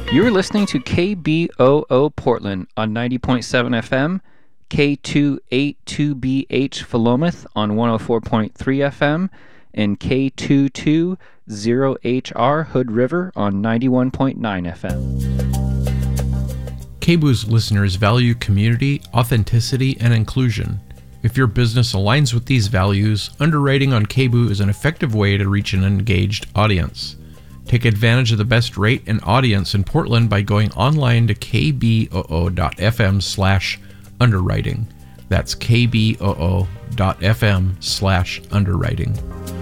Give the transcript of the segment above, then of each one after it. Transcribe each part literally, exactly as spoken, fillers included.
You're listening to K B O O Portland on ninety point seven F M, K two eighty-two B H Philomath on one oh four point three F M, and K two twenty H R Hood River on ninety-one point nine F M. K B O O's listeners value community, authenticity, and inclusion. If your business aligns with these values, underwriting on K B O is an effective way to reach an engaged audience. Take advantage of the best rate and audience in Portland by going online to k b o o dot f m slash underwriting. That's k b o o dot f m slash underwriting.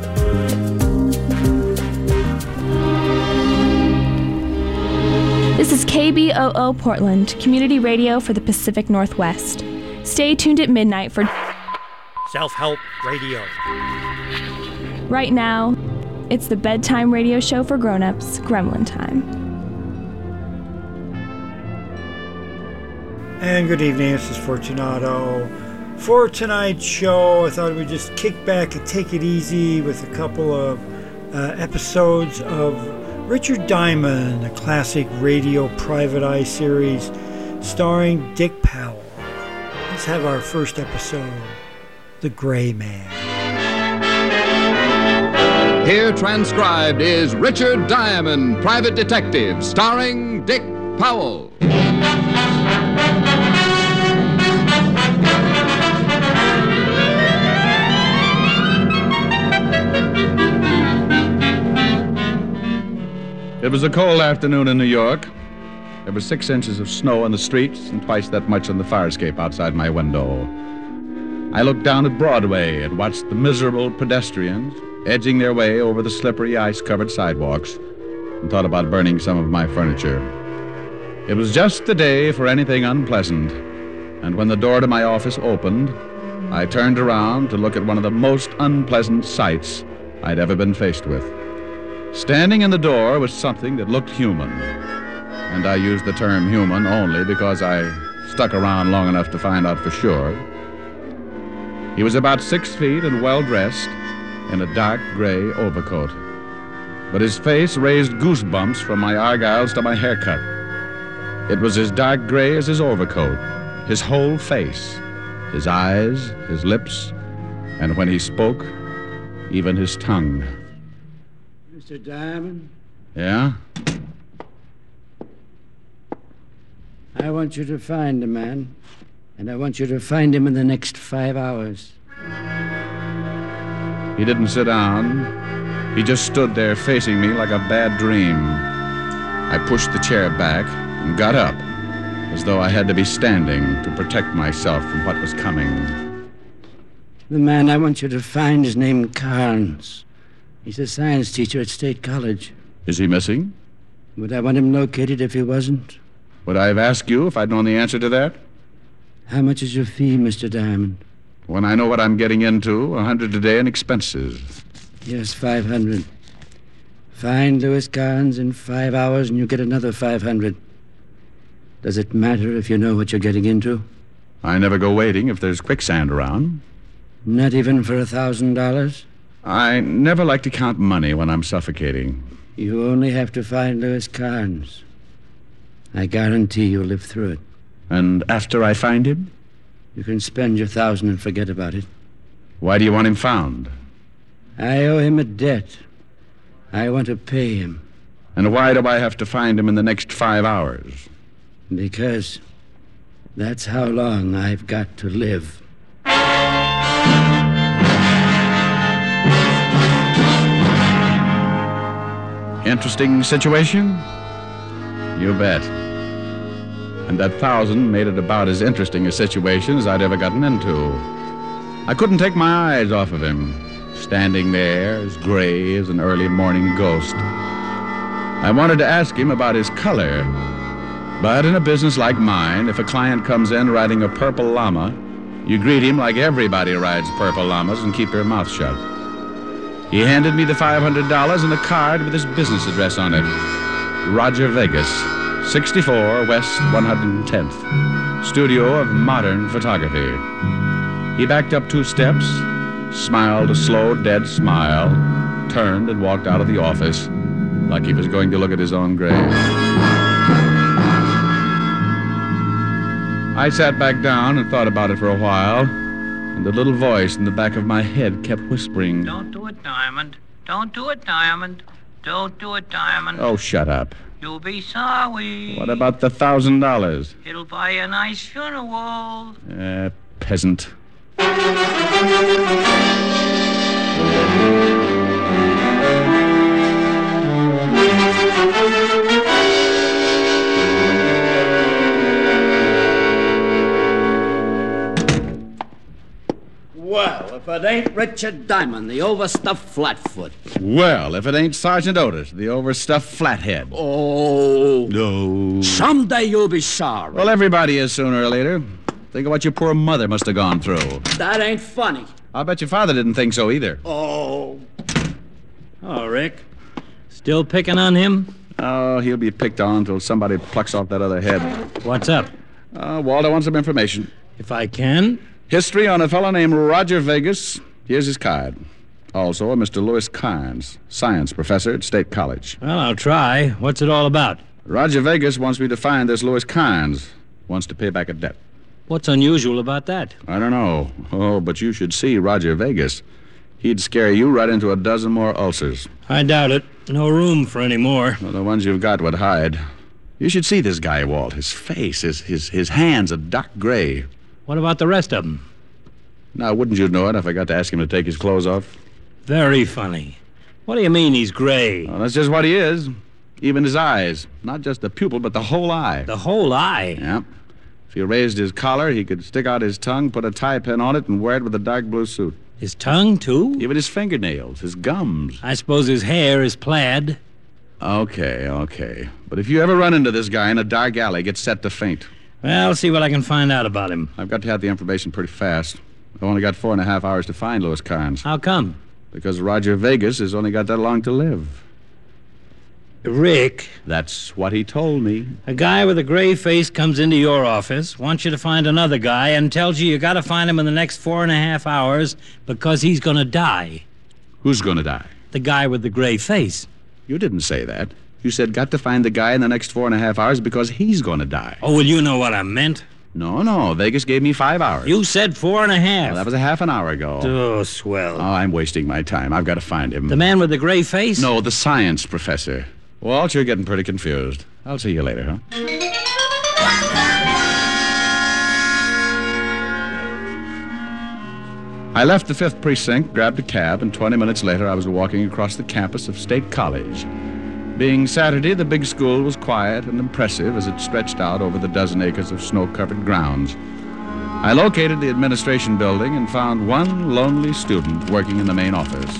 This is K B O O Portland, community radio for the Pacific Northwest. Stay tuned at midnight for Self-Help Radio. Right now, it's the bedtime radio show for grown-ups, Gremlin Time. And good evening, this is Fortunato. For tonight's show, I thought we'd just kick back and take it easy with a couple of uh, episodes of Richard Diamond, a classic radio private eye series starring Dick Powell. Let's have our first episode, The Gray Man. Here transcribed is Richard Diamond, Private Detective, starring Dick Powell. It was a cold afternoon in New York. There were six inches of snow on the streets and twice that much on the fire escape outside my window. I looked down at Broadway and watched the miserable pedestrians edging their way over the slippery, ice-covered sidewalks, and thought about burning some of my furniture. It was just the day for anything unpleasant, and when the door to my office opened, I turned around to look at one of the most unpleasant sights I'd ever been faced with. Standing in the door was something that looked human, and I use the term human only because I stuck around long enough to find out for sure. He was about six feet and well-dressed in a dark gray overcoat, but his face raised goosebumps from my argyles to my haircut. It was as dark gray as his overcoat, his whole face, his eyes, his lips, and when he spoke, even his tongue. Mister Diamond? Yeah? I want you to find a man, and I want you to find him in the next five hours. He didn't sit down. He just stood there facing me like a bad dream. I pushed the chair back and got up, as though I had to be standing to protect myself from what was coming. The man I want you to find is named Carnes. He's a science teacher at State College. Is he missing? Would I want him located if he wasn't? Would I have asked you if I'd known the answer to that? How much is your fee, Mister Diamond? When I know what I'm getting into, a hundred a day in expenses. Yes, five hundred. Find Louis Carnes in five hours and you get another five hundred. Does it matter if you know what you're getting into? I never go waiting if there's quicksand around. Not even for a thousand dollars? I never like to count money when I'm suffocating. You only have to find Louis Carnes. I guarantee you'll live through it. And after I find him? You can spend your thousand and forget about it. Why do you want him found? I owe him a debt. I want to pay him. And why do I have to find him in the next five hours? Because that's how long I've got to live. Interesting situation? You bet. And that thousand made it about as interesting a situation as I'd ever gotten into. I couldn't take my eyes off of him, standing there as gray as an early morning ghost. I wanted to ask him about his color, but in a business like mine, if a client comes in riding a purple llama, you greet him like everybody rides purple llamas and keep your mouth shut. He handed me the five hundred dollars and a card with his business address on it. Roger Vegas, sixty-four West one hundred tenth, studio of modern photography. He backed up two steps, smiled a slow, dead smile, turned and walked out of the office like he was going to look at his own grave. I sat back down and thought about it for a while, and the little voice in the back of my head kept whispering, Don't do it, Diamond. Don't do it, Diamond. Don't do it, Diamond. Oh, shut up. You'll be sorry. What about the thousand dollars? It'll buy you a nice funeral. Eh, peasant. Well, if it ain't Richard Diamond, the overstuffed flatfoot. Well, if it ain't Sergeant Otis, the overstuffed flathead. Oh. No. Someday you'll be sorry. Well, everybody is sooner or later. Think of what your poor mother must have gone through. That ain't funny. I'll bet your father didn't think so either. Oh. Oh, Rick. Still picking on him? Oh, he'll be picked on until somebody plucks off that other head. What's up? Uh, Walter wants some information. If I can. History on a fellow named Roger Vegas. Here's his card. Also, a Mister Louis Carnes, science professor at State College. Well, I'll try. What's it all about? Roger Vegas wants me to find this Louis Carnes. Wants to pay back a debt. What's unusual about that? I don't know. Oh, but you should see Roger Vegas. He'd scare you right into a dozen more ulcers. I doubt it. No room for any more. Well, the ones you've got would hide. You should see this guy, Walt. His face, his, his, his hands are dark gray. What about the rest of them? Now, wouldn't you know it if I got to ask him to take his clothes off? Very funny. What do you mean he's gray? Well, that's just what he is. Even his eyes. Not just the pupil, but the whole eye. The whole eye? Yeah. If he raised his collar, he could stick out his tongue, put a tie pin on it, and wear it with a dark blue suit. His tongue, too? Even his fingernails, his gums. I suppose his hair is plaid. Okay, okay. But if you ever run into this guy in a dark alley, get set to faint. Well, I'll see what I can find out about him. I've got to have the information pretty fast. I've only got four and a half hours to find Louis Carnes. How come? Because Roger Vegas has only got that long to live. Rick. That's what he told me. A guy with a gray face comes into your office, wants you to find another guy, and tells you you got to find him in the next four and a half hours because he's going to die. Who's going to die? The guy with the gray face. You didn't say that. You said got to find the guy in the next four and a half hours because he's going to die. Oh, well, you know what I meant. No, no. Vegas gave me five hours. You said four and a half. Well, that was a half an hour ago. Oh, swell. Oh, I'm wasting my time. I've got to find him. The man with the gray face? No, the science professor. Walt, you're getting pretty confused. I'll see you later, huh? I left the fifth Precinct, grabbed a cab, and twenty minutes later I was walking across the campus of State College. Being Saturday, the big school was quiet and impressive as it stretched out over the dozen acres of snow-covered grounds. I located the administration building and found one lonely student working in the main office.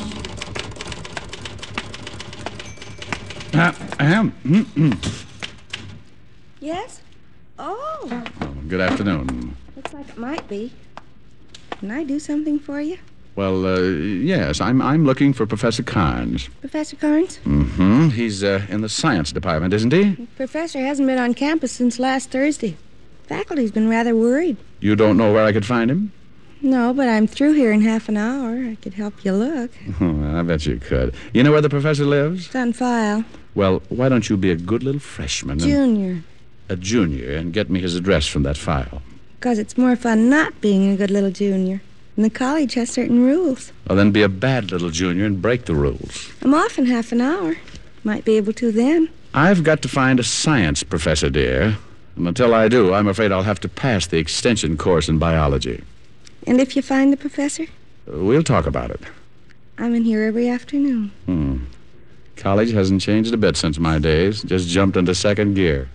Uh, ahem. Yes? Oh. Oh, good afternoon. Looks like it might be. Can I do something for you? Well, uh, yes, I'm I'm looking for Professor Carnes. Professor Carnes? Mm-hmm. He's uh, in the science department, isn't he? The professor hasn't been on campus since last Thursday. Faculty's been rather worried. You don't know where I could find him? No, but I'm through here in half an hour. I could help you look. Oh, I bet you could. You know where the professor lives? It's on file. Well, why don't you be a good little freshman? Junior. And, a junior, and get me his address from that file. Because it's more fun not being a good little junior. And the college has certain rules. Well, then be a bad little junior and break the rules. I'm off in half an hour. Might be able to then. I've got to find a science professor, dear. And until I do, I'm afraid I'll have to pass the extension course in biology. And if you find the professor? We'll talk about it. I'm in here every afternoon. Hmm. College hasn't changed a bit since my days. Just jumped into second gear.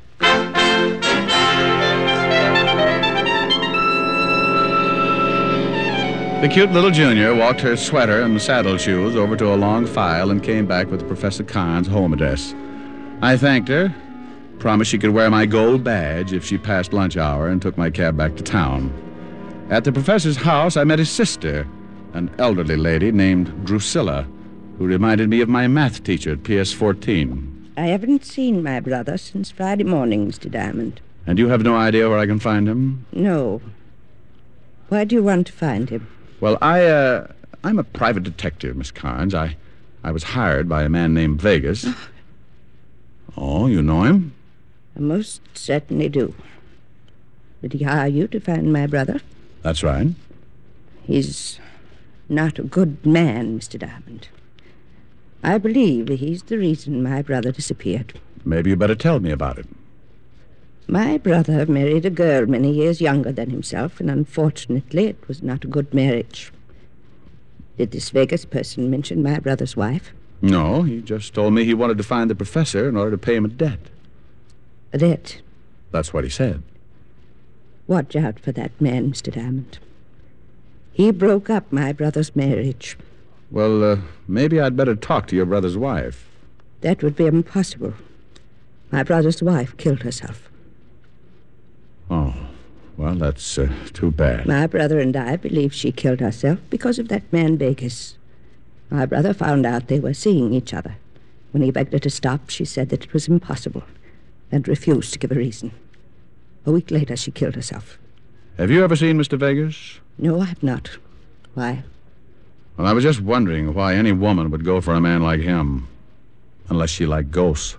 The cute little junior walked her sweater and saddle shoes over to a long file and came back with Professor Carnes' home address. I thanked her, promised she could wear my gold badge if she passed lunch hour, and took my cab back to town. At the professor's house, I met his sister, an elderly lady named Drusilla, who reminded me of my math teacher at P S fourteen. I haven't seen my brother since Friday morning, Mister Diamond. And you have no idea where I can find him? No. Why do you want to find him? Well, I, uh, I'm a private detective, Miss Carnes. I, I was hired by a man named Vegas. Oh, you know him? I most certainly do. Did he hire you to find my brother? That's right. He's not a good man, Mister Diamond. I believe he's the reason my brother disappeared. Maybe you better tell me about it. My brother married a girl many years younger than himself, and unfortunately it was not a good marriage. Did this Vegas person mention my brother's wife? No, he just told me he wanted to find the professor in order to pay him a debt. A debt? That's what he said. Watch out for that man, Mister Diamond. He broke up my brother's marriage. Well, uh, maybe I'd better talk to your brother's wife. That would be impossible. My brother's wife killed herself. Oh, well, that's uh, too bad. My brother and I believe she killed herself because of that man Vegas. My brother found out they were seeing each other. When he begged her to stop, she said that it was impossible and refused to give a reason. A week later, she killed herself. Have you ever seen Mister Vegas? No, I have not. Why? Well, I was just wondering why any woman would go for a man like him. Unless she liked ghosts.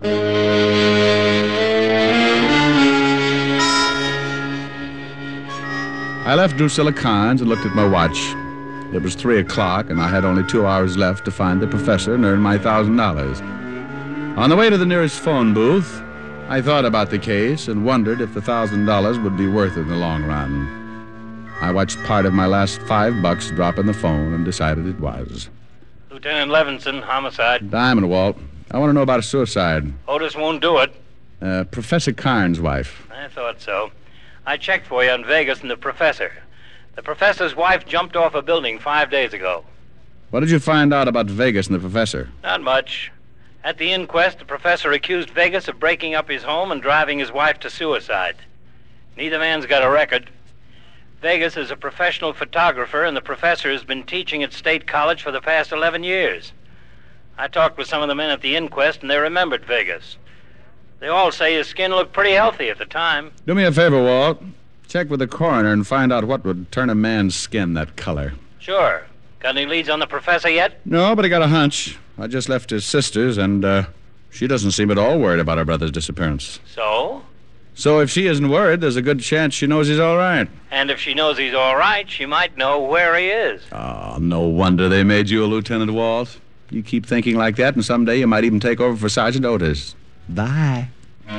I left Drusilla Carnes and looked at my watch. It was three o'clock, and I had only two hours left to find the professor and earn my thousand dollars. On the way to the nearest phone booth, I thought about the case and wondered if the thousand dollars would be worth it in the long run. I watched part of my last five bucks drop in the phone and decided it was. Lieutenant Levinson, homicide. Diamond, Walt. I want to know about a suicide. Otis won't do it. Uh, Professor Carnes' wife. I thought so. I checked for you on Vegas and the professor. The professor's wife jumped off a building five days ago. What did you find out about Vegas and the professor? Not much. At the inquest, the professor accused Vegas of breaking up his home and driving his wife to suicide. Neither man's got a record. Vegas is a professional photographer, and the professor has been teaching at State College for the past eleven years. I talked with some of the men at the inquest, and they remembered Vegas. They all say his skin looked pretty healthy at the time. Do me a favor, Walt. Check with the coroner and find out what would turn a man's skin that color. Sure. Got any leads on the professor yet? No, but I got a hunch. I just left his sister's, and uh, she doesn't seem at all worried about her brother's disappearance. So? So if she isn't worried, there's a good chance she knows he's all right. And if she knows he's all right, she might know where he is. Oh, no wonder they made you a Lieutenant, Walt. You keep thinking like that, and someday you might even take over for Sergeant Otis. Bye.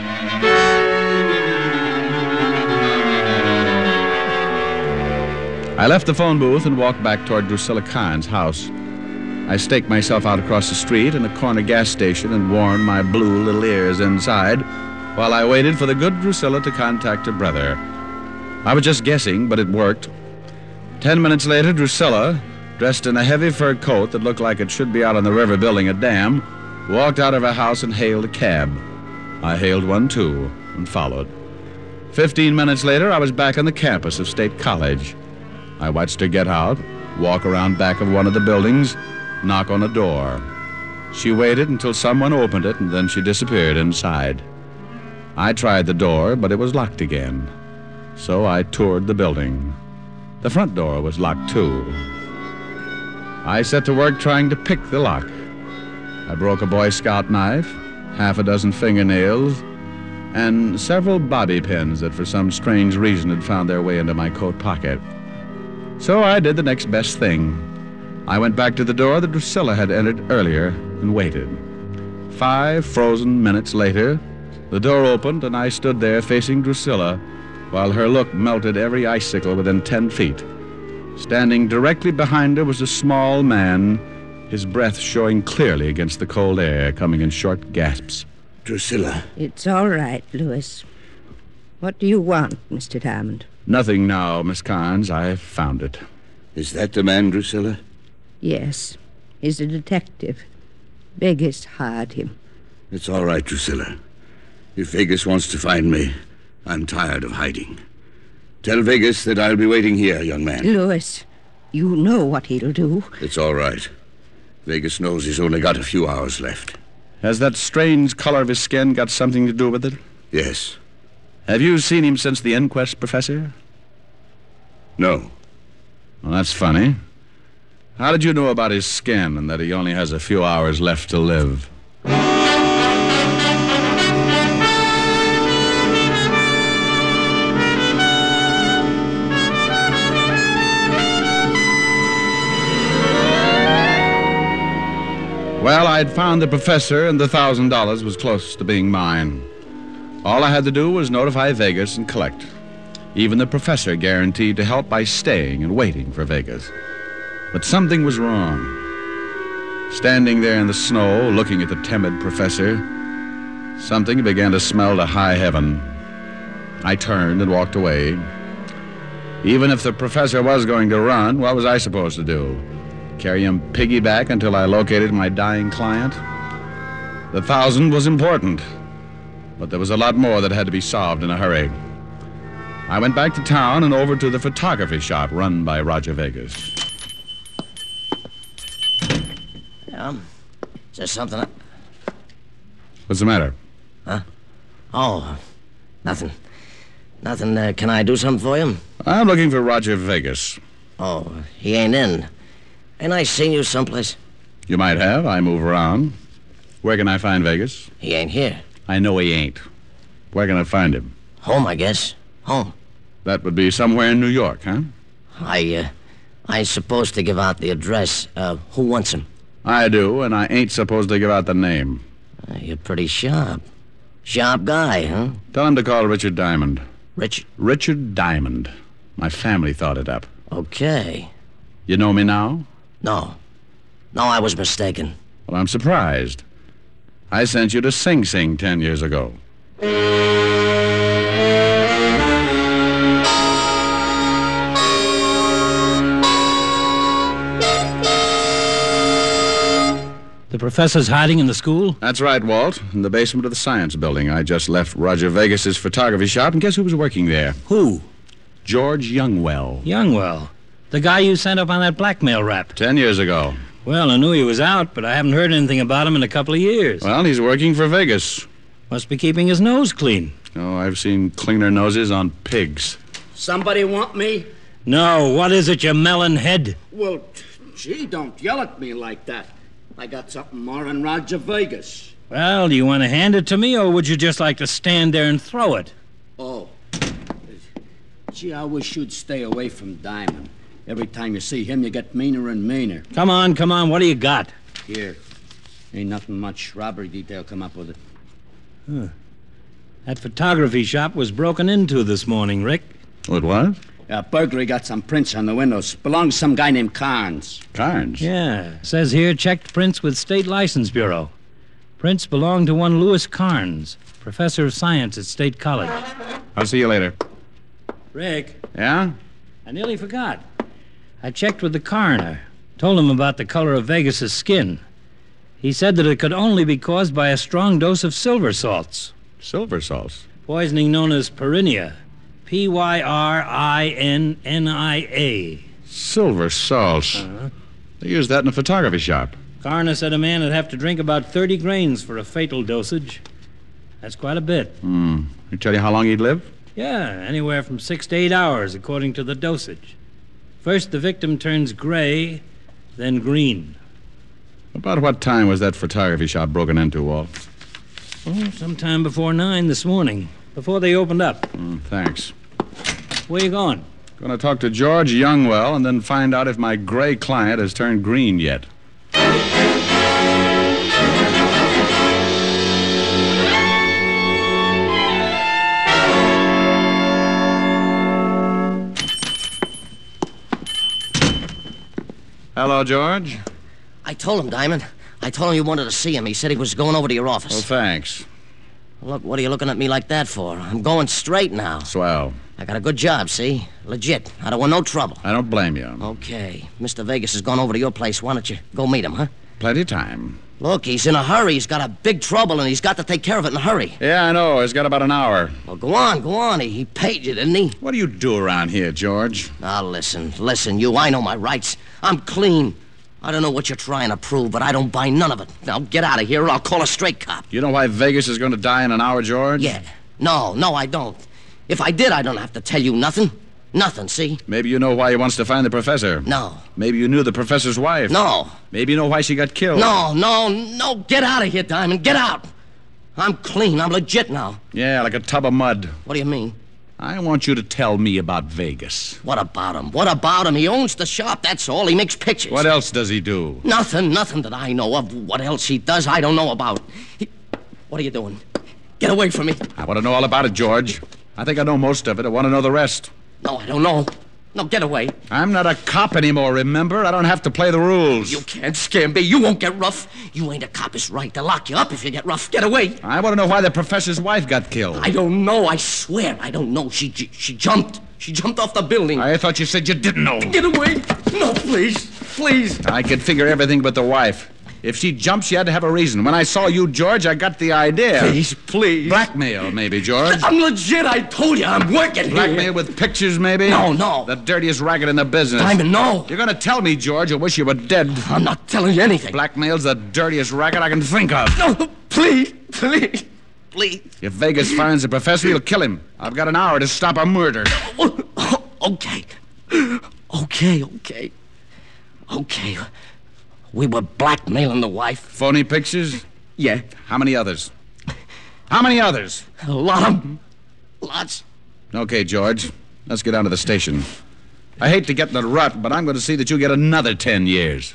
I left the phone booth and walked back toward Drusilla Carnes' house. I staked myself out across the street in a corner gas station and warmed my blue little ears inside while I waited for the good Drusilla to contact her brother. I was just guessing, but it worked. Ten minutes later, Drusilla, dressed in a heavy fur coat that looked like it should be out on the river building a dam, walked out of her house and hailed a cab. I hailed one, too, and followed. Fifteen minutes later, I was back on the campus of State College. I watched her get out, walk around back of one of the buildings, knock on a door. She waited until someone opened it, and then she disappeared inside. I tried the door, but it was locked again. So I toured the building. The front door was locked, too. I set to work trying to pick the lock. I broke a Boy Scout knife, half a dozen fingernails, and several bobby pins that for some strange reason had found their way into my coat pocket. So I did the next best thing. I went back to the door that Drusilla had entered earlier and waited. Five frozen minutes later, the door opened and I stood there facing Drusilla while her look melted every icicle within ten feet. Standing directly behind her was a small man, his breath showing clearly against the cold air, coming in short gasps. Drusilla. It's all right, Louis. What do you want, Mister Diamond? Nothing now, Miss Carnes. I've found it. Is that the man, Drusilla? Yes. He's a detective. Vegas hired him. It's all right, Drusilla. If Vegas wants to find me, I'm tired of hiding. Tell Vegas that I'll be waiting here, young man. Louis, you know what he'll do. It's all right. Vegas knows he's only got a few hours left. Has that strange color of his skin got something to do with it? Yes. Have you seen him since the inquest, Professor? No. Well, that's funny. How did you know about his skin and that he only has a few hours left to live? Well, I'd found the professor, and the thousand dollars was close to being mine. All I had to do was notify Vegas and collect. Even the professor guaranteed to help by staying and waiting for Vegas. But something was wrong. Standing there in the snow, looking at the timid professor, something began to smell to high heaven. I turned and walked away. Even if the professor was going to run, what was I supposed to do? Carry him piggyback until I located my dying client? The thousand was important, but there was a lot more that had to be solved in a hurry. I went back to town and over to the photography shop run by Roger Vegas. Um, is there something? I... What's the matter? Huh? Oh, nothing. Nothing. Uh, can I do something for you? I'm looking for Roger Vegas. Oh, he ain't in. Ain't I seen you someplace? You might have. I move around. Where can I find Vegas? He ain't here. I know he ain't. Where can I find him? Home, I guess. Home. That would be somewhere in New York, huh? I, uh, I ain't supposed to give out the address. Uh, who wants him? I do, and I ain't supposed to give out the name. Uh, you're pretty sharp. Sharp guy, huh? Tell him to call Richard Diamond. Rich? Richard Diamond. My family thought it up. Okay. You know me now? No. No, I was mistaken. Well, I'm surprised. I sent you to Sing Sing ten years ago. The professor's hiding in the school? That's right, Walt. In the basement of the science building. I just left Roger Vegas's photography shop, and guess who was working there? Who? George Youngwell. Youngwell? The guy you sent up on that blackmail rap? Ten years ago. Well, I knew he was out, but I haven't heard anything about him in a couple of years. Well, he's working for Vegas. Must be keeping his nose clean. Oh, I've seen cleaner noses on pigs. Somebody want me? No, what is it, you melon head? Well, gee, don't yell at me like that. I got something more than Roger Vegas. Well, do you want to hand it to me, or would you just like to stand there and throw it? Oh. Gee, I wish you'd stay away from Diamond. Every time you see him, you get meaner and meaner. Come on, come on, what do you got? Here. Ain't nothing much. Robbery detail come up with it. Huh. That photography shop was broken into this morning, Rick. What was? Uh, burglary got some prints on the windows. Belongs to some guy named Carnes. Carnes? Yeah. Says here, checked prints with State License Bureau. Prints belong to one Louis Carnes, professor of science at State College. I'll see you later. Rick? Yeah? I nearly forgot. I checked with the coroner. Told him about the color of Vegas's skin. He said that it could only be caused by a strong dose of silver salts. Silver salts? Poisoning known as pyrinia. P Y R I N N I A. Silver salts? Uh-huh. They use that in a photography shop. Coroner said a man would have to drink about thirty grains for a fatal dosage. That's quite a bit. Hmm. He tell you how long he'd live? Yeah, anywhere from six to eight hours, according to the dosage. First, the victim turns gray, then green. About what time was that photography shop broken into, Walt? Oh, sometime before nine this morning, before they opened up. Mm, thanks. Where you going? Going to talk to George Youngwell and then find out if my gray client has turned green yet. Hello, George. I told him, Diamond. I told him you wanted to see him. He said he was going over to your office. Well, thanks. Look, what are you looking at me like that for? I'm going straight now. Swell. I got a good job, see? Legit. I don't want no trouble. I don't blame you. Okay. Mister Vegas has gone over to your place. Why don't you go meet him, huh? Plenty of time. Look, he's in a hurry. He's got a big trouble, and he's got to take care of it in a hurry. Yeah, I know. He's got about an hour. Well, go on, go on. He, he paid you, didn't he? What do you do around here, George? Now, listen, listen, you. I know my rights. I'm clean. I don't know what you're trying to prove, but I don't buy none of it. Now, get out of here, or I'll call a straight cop. You know why Vegas is going to die in an hour, George? Yeah. No, no, I don't. If I did, I don't have to tell you nothing. Nothing, see? Maybe you know why he wants to find the professor. No. Maybe you knew the professor's wife. No. Maybe you know why she got killed. No, no, no. Get out of here, Diamond. Get out. I'm clean. I'm legit now. Yeah, like a tub of mud. What do you mean? I want you to tell me about Vegas. What about him? What about him? He owns the shop, that's all. He makes pictures. What else does he do? Nothing, nothing that I know of. What else he does, I don't know about. He... What are you doing? Get away from me. I want to know all about it, George. I think I know most of it. I want to know the rest. No, I don't know. No, get away. I'm not a cop anymore, remember? I don't have to play the rules. You can't scare me. You won't get rough. You ain't a cop. It's right to lock you up if you get rough. Get away. I want to know why the professor's wife got killed. I don't know. I swear I don't know. She she jumped. She jumped off the building. I thought you said you didn't know. Get away. No, please. Please. I could figure everything but the wife. If she jumped, she had to have a reason. When I saw you, George, I got the idea. Please, please. Blackmail, maybe, George. I'm legit. I told you. I'm working Blackmail here. with pictures, maybe? No, no. The dirtiest racket in the business. Diamond, no. You're going to tell me, George. I wish you were dead. I'm not telling you anything. Blackmail's the dirtiest racket I can think of. No, please, please, please. If Vegas finds the professor, he'll kill him. I've got an hour to stop a murder. Okay. Okay, okay. Okay. We were blackmailing the wife. Phony pictures? Yeah. How many others? How many others? A lot of them. Lots. Okay, George. Let's get down to the station. I hate to get in the rut, but I'm going to see that you get another ten years.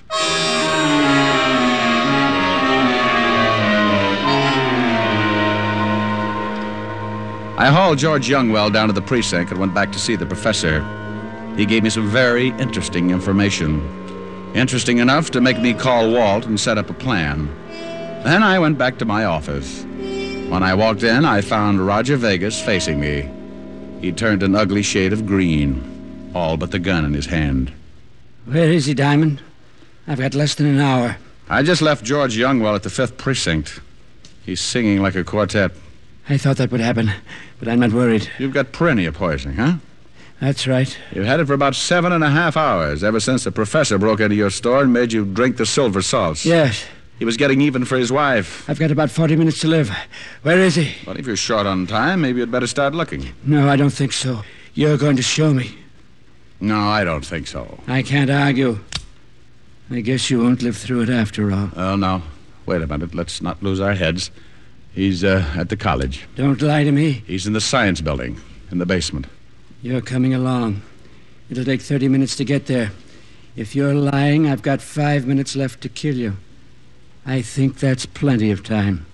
I hauled George Youngwell down to the precinct and went back to see the professor. He gave me some very interesting information. Interesting enough to make me call Walt and set up a plan. Then I went back to my office. When I walked in, I found Roger Vegas facing me. He turned an ugly shade of green, all but the gun in his hand. Where is he, Diamond? I've got less than an hour. I just left George Youngwell at the fifth Precinct. He's singing like a quartet. I thought that would happen, but I'm not worried. You've got perennial poisoning, huh? That's right. You've had it for about seven and a half hours, ever since the professor broke into your store and made you drink the silver salts. Yes. He was getting even for his wife. I've got about forty minutes to live. Where is he? Well, if you're short on time, maybe you'd better start looking. No, I don't think so. You're going to show me. No, I don't think so. I can't argue. I guess you won't live through it after all. Oh, no. Wait a minute. Let's not lose our heads. He's uh, at the college. Don't lie to me. He's in the science building, in the basement. You're coming along. It'll take thirty minutes to get there. If you're lying, I've got five minutes left to kill you. I think that's plenty of time.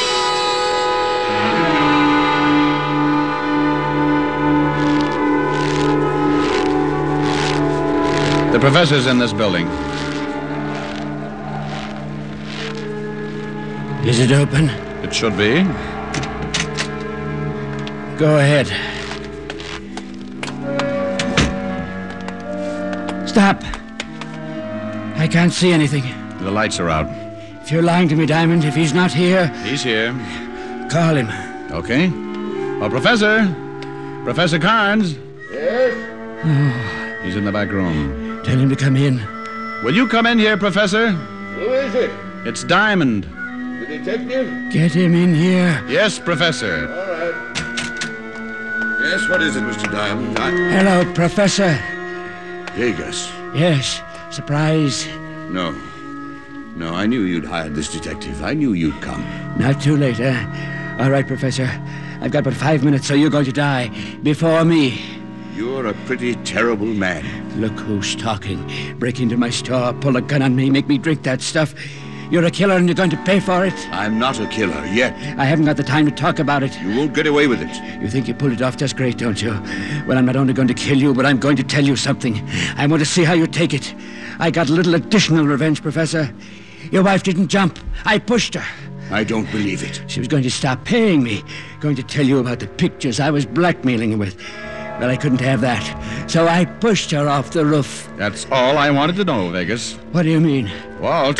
The professor's in this building. Is it open? It should be. Go ahead. Stop. I can't see anything. The lights are out. If you're lying to me, Diamond, if he's not here... He's here. Call him. Okay. Well, Professor. Professor Carnes. Yes? Oh. He's in the back room. Tell him to come in. Will you come in here, Professor? Who is it? It's Diamond. The detective? Get him in here. Yes, Professor. All right. Yes, what is it, Mister Diamond? I... Hello, Professor. Vegas. Yes. Surprise. No. No, I knew you'd hired this detective. I knew you'd come. Not too late, huh? All right, Professor. I've got but five minutes, so you're going to die before me. You're a pretty terrible man. Look who's talking. Break into my store, pull a gun on me, make me drink that stuff. You're a killer and you're going to pay for it. I'm not a killer yet. I haven't got the time to talk about it. You won't get away with it. You think you pulled it off just great, don't you? Well, I'm not only going to kill you, but I'm going to tell you something. I want to see how you take it. I got a little additional revenge, Professor. Your wife didn't jump. I pushed her. I don't believe it. She was going to stop paying me. Going to tell you about the pictures I was blackmailing her with. Well, I couldn't have that. So I pushed her off the roof. That's all I wanted to know, Vegas. What do you mean? Walt.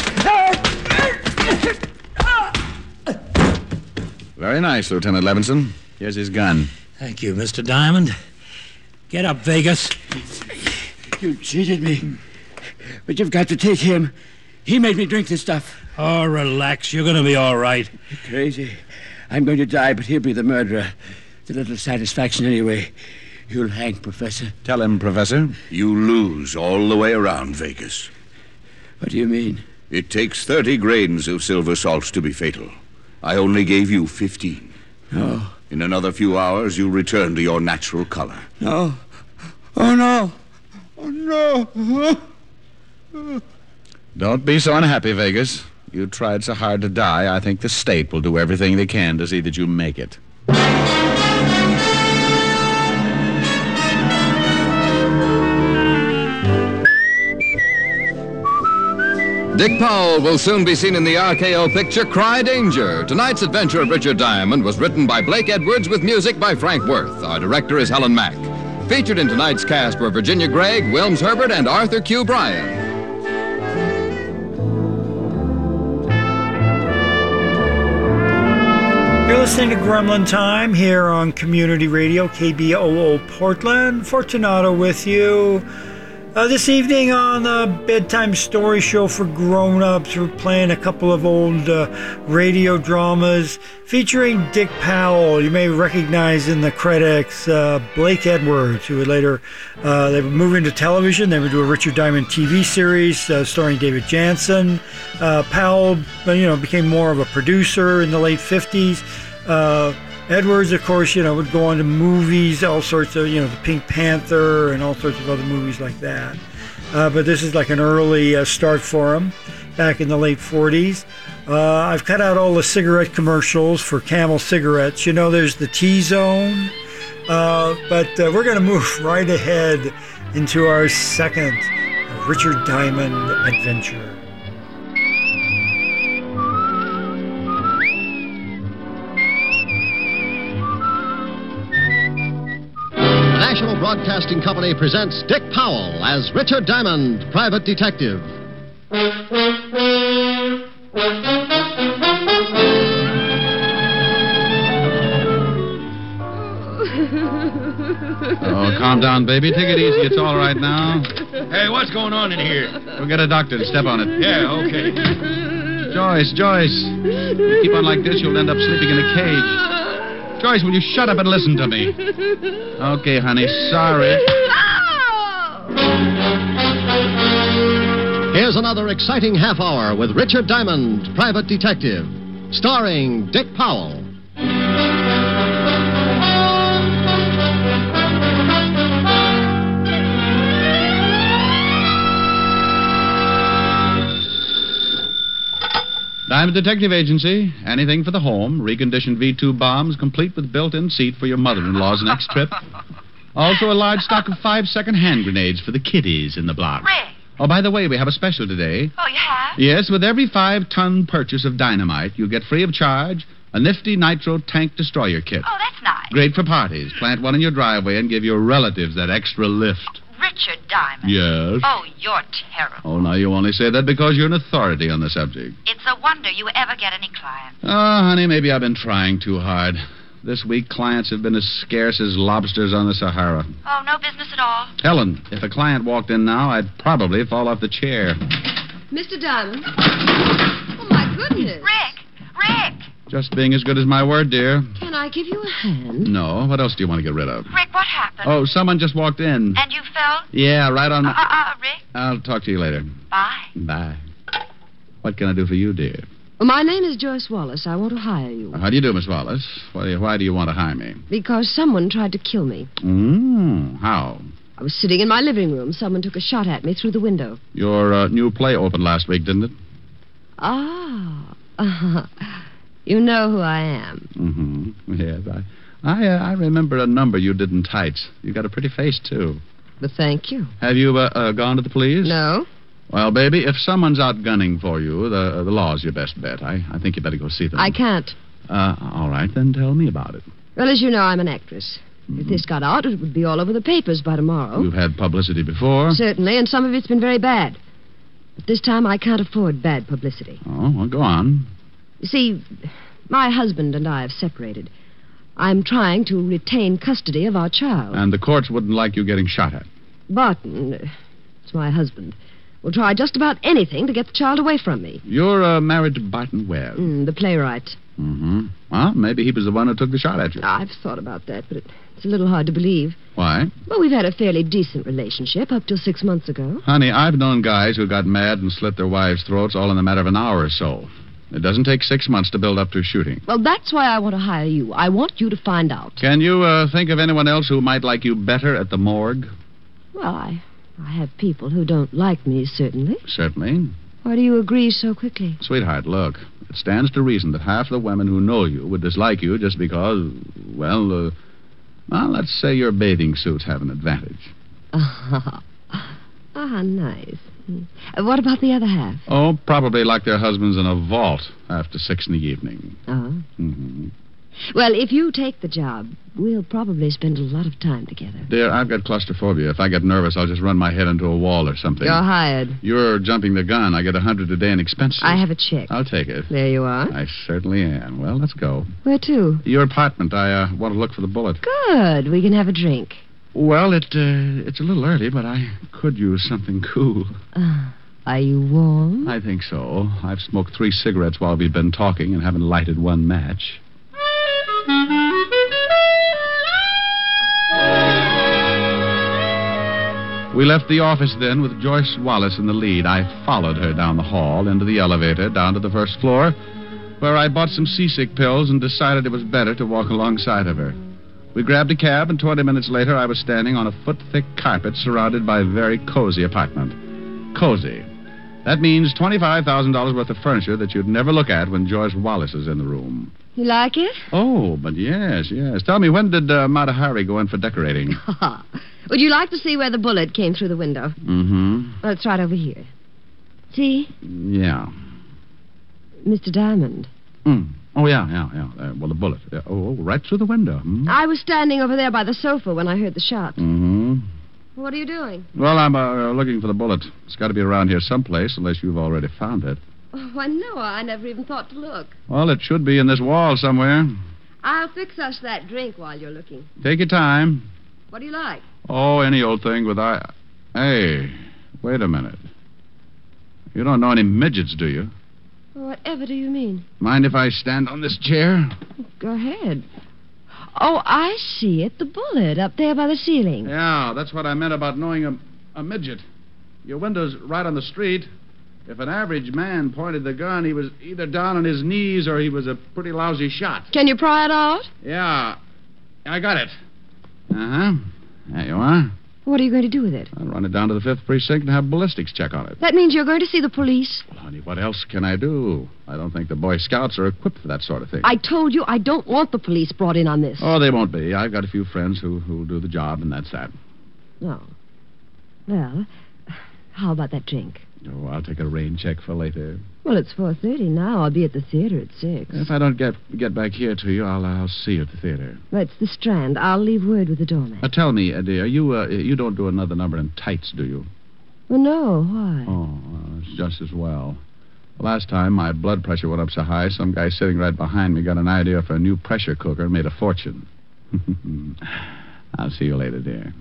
Very nice, Lieutenant Levinson. Here's his gun. Thank you, Mister Diamond. Get up, Vegas. You cheated me. But you've got to take him. He made me drink this stuff. Oh, relax. You're going to be all right. You're crazy. I'm going to die, but he'll be the murderer. It's a little satisfaction anyway. You'll hang, Professor. Tell him, Professor. You lose all the way around, Vegas. What do you mean? It takes thirty grains of silver salts to be fatal. I only gave you fifteen. Oh, In another few hours, you'll return to your natural color. No. Oh, no. Oh, no. Don't be so unhappy, Vegas. You tried so hard to die, I think the state will do everything they can to see that you make it. Dick Powell will soon be seen in the R K O picture Cry Danger. Tonight's adventure of Richard Diamond was written by Blake Edwards with music by Frank Worth. Our director is Helen Mack. Featured in tonight's cast were Virginia Gregg, Wilms Herbert, and Arthur Q. Bryan. You're listening to Gremlin Time here on Community Radio, K B O O Portland. Fortunato with you. Uh, this evening on the Bedtime Story Show for Grown-Ups, we're playing a couple of old uh, radio dramas featuring Dick Powell. You may recognize in the credits uh, Blake Edwards, who would later, uh, they would move into television. They would do a Richard Diamond T V series uh, starring David Jansen. Uh, Powell, you know, became more of a producer in the late fifties. Uh, Edwards, of course, you know, would go on to movies, all sorts of, you know, the Pink Panther and all sorts of other movies like that. Uh, but this is like an early uh, start for him back in the late forties. Uh, I've cut out all the cigarette commercials for Camel cigarettes. You know, there's the T-Zone. Uh, but uh, we're going to move right ahead into our second Richard Diamond adventure. National Broadcasting Company presents Dick Powell as Richard Diamond, Private Detective. Oh, calm down, baby. Take it easy. It's all right now. Hey, what's going on in here? We'll get a doctor to step on it. Yeah, okay. Joyce, Joyce. You keep on like this, you'll end up sleeping in a cage. Joyce, will you shut up and listen to me? Okay, honey, sorry. Here's another exciting half hour with Richard Diamond, Private Detective, starring Dick Powell. Diamond Detective Agency. Anything for the home. Reconditioned V two bombs, complete with built-in seat for your mother-in-law's next trip. Also a large stock of five second-hand grenades for the kiddies in the block. Rick. Oh, by the way, we have a special today. Oh, you have? Yes, with every five-ton purchase of dynamite, you get free of charge a nifty nitro tank destroyer kit. Oh, that's nice. Great for parties. Plant one in your driveway and give your relatives that extra lift. Richard Diamond. Yes? Oh, you're terrible. Oh, now you only say that because you're an authority on the subject. It's a wonder you ever get any clients. Oh, honey, maybe I've been trying too hard. This week, clients have been as scarce as lobsters on the Sahara. Oh, no business at all? Helen, if a client walked in now, I'd probably fall off the chair. Mister Diamond? Oh, my goodness. Rick! Rick! Just being as good as my word, dear. Can I give you a hand? No. What else do you want to get rid of? Rick, what happened? Oh, someone just walked in. And you fell? Yeah, right on my... Uh, uh, uh, Rick? I'll talk to you later. Bye. Bye. What can I do for you, dear? Well, my name is Joyce Wallace. I want to hire you. How do you do, Miss Wallace? Why do you, why do you want to hire me? Because someone tried to kill me. Mm, how? I was sitting in my living room. Someone took a shot at me through the window. Your uh, new play opened last week, didn't it? Ah. You know who I am. Mm-hmm. Yes, I, I, uh, I remember a number you did in tights. You got a pretty face, too. But thank you. Have you uh, uh, gone to the police? No. Well, baby, if someone's out gunning for you, the the law's your best bet. I, I think you better go see them. I can't. Uh, all right, then tell me about it. Well, as you know, I'm an actress. Mm-hmm. If this got out, it would be all over the papers by tomorrow. You've had publicity before? Certainly, and some of it's been very bad. But this time I can't afford bad publicity. Oh, well, go on. You see, my husband and I have separated. I'm trying to retain custody of our child. And the courts wouldn't like you getting shot at? Barton, uh, it's my husband, will try just about anything to get the child away from me. You're uh, married to Barton Webb? Mm, the playwright. Mm-hmm. Well, maybe he was the one who took the shot at you. I've thought about that, but it's a little hard to believe. Why? Well, we've had a fairly decent relationship up till six months ago. Honey, I've known guys who got mad and slit their wives' throats all in the matter of an hour or so. It doesn't take six months to build up to shooting. Well, that's why I want to hire you. I want you to find out. Can you uh, think of anyone else who might like you better at the morgue? Well, I, I have people who don't like me, certainly. Certainly. Why do you agree so quickly? Sweetheart, look. It stands to reason that half the women who know you would dislike you just because, well, uh, well, let's say your bathing suits have an advantage. Ah, ah nice. Uh, what about the other half? Oh, probably like their husbands in a vault after six in the evening. Oh? Mm-hmm. Well, if you take the job, we'll probably spend a lot of time together. Dear, I've got claustrophobia. If I get nervous, I'll just run my head into a wall or something. You're hired. You're jumping the gun. I get a hundred a day in expenses. I have a check. I'll take it. There you are. I certainly am. Well, let's go. Where to? Your apartment. I uh, want to look for the bullet. Good. We can have a drink. Well, it uh, it's a little early, but I could use something cool. Uh, are you warm? I think so. I've smoked three cigarettes while we've been talking and haven't lighted one match. We left the office then with Joyce Wallace in the lead. I followed her down the hall, into the elevator, down to the first floor, where I bought some seasick pills and decided it was better to walk alongside of her. We grabbed a cab, and twenty minutes later I was standing on a foot-thick carpet surrounded by a very cozy apartment. Cozy. That means twenty-five thousand dollars worth of furniture that you'd never look at when Joyce Wallace is in the room. You like it? Oh, but yes, yes. Tell me, when did uh, Mata Hari go in for decorating? Would you like to see where the bullet came through the window? Mm-hmm. Well, it's right over here. See? Yeah. Mister Diamond. Mm. Oh, yeah, yeah, yeah. Uh, well, the bullet. Uh, oh, right through the window. Hmm? I was standing over there by the sofa when I heard the shot. Mm-hmm. What are you doing? Well, I'm uh, looking for the bullet. It's got to be around here someplace, unless you've already found it. Oh, I know. I never even thought to look. Well, it should be in this wall somewhere. I'll fix us that drink while you're looking. Take your time. What do you like? Oh, any old thing with I... Hey, wait a minute. You don't know any midgets, do you? Whatever do you mean? Mind if I stand on this chair? Go ahead. Oh, I see it. The bullet up there by the ceiling. Yeah, that's what I meant about knowing a, a midget. Your window's right on the street. If an average man pointed the gun, he was either down on his knees or he was a pretty lousy shot. Can you pry it out? Yeah, I got it. Uh-huh. There you are. What are you going to do with it? I'll run it down to the fifth Precinct and have ballistics check on it. That means you're going to see the police? Well, honey, what else can I do? I don't think the Boy Scouts are equipped for that sort of thing. I told you I don't want the police brought in on this. Oh, they won't be. I've got a few friends who, who'll do the job, and that's that. Oh. Well, how about that drink? Oh, I'll take a rain check for later. Well, it's four thirty now. I'll be at the theater at six. If I don't get get back here to you, I'll, I'll see you at the theater. That's the Strand. I'll leave word with the doorman. Uh, tell me, uh, dear, you uh, you don't do another number in tights, do you? Well, no. Why? Oh, well, it's just as well. The last time my blood pressure went up so high, some guy sitting right behind me got an idea for a new pressure cooker and made a fortune. I'll see you later, dear.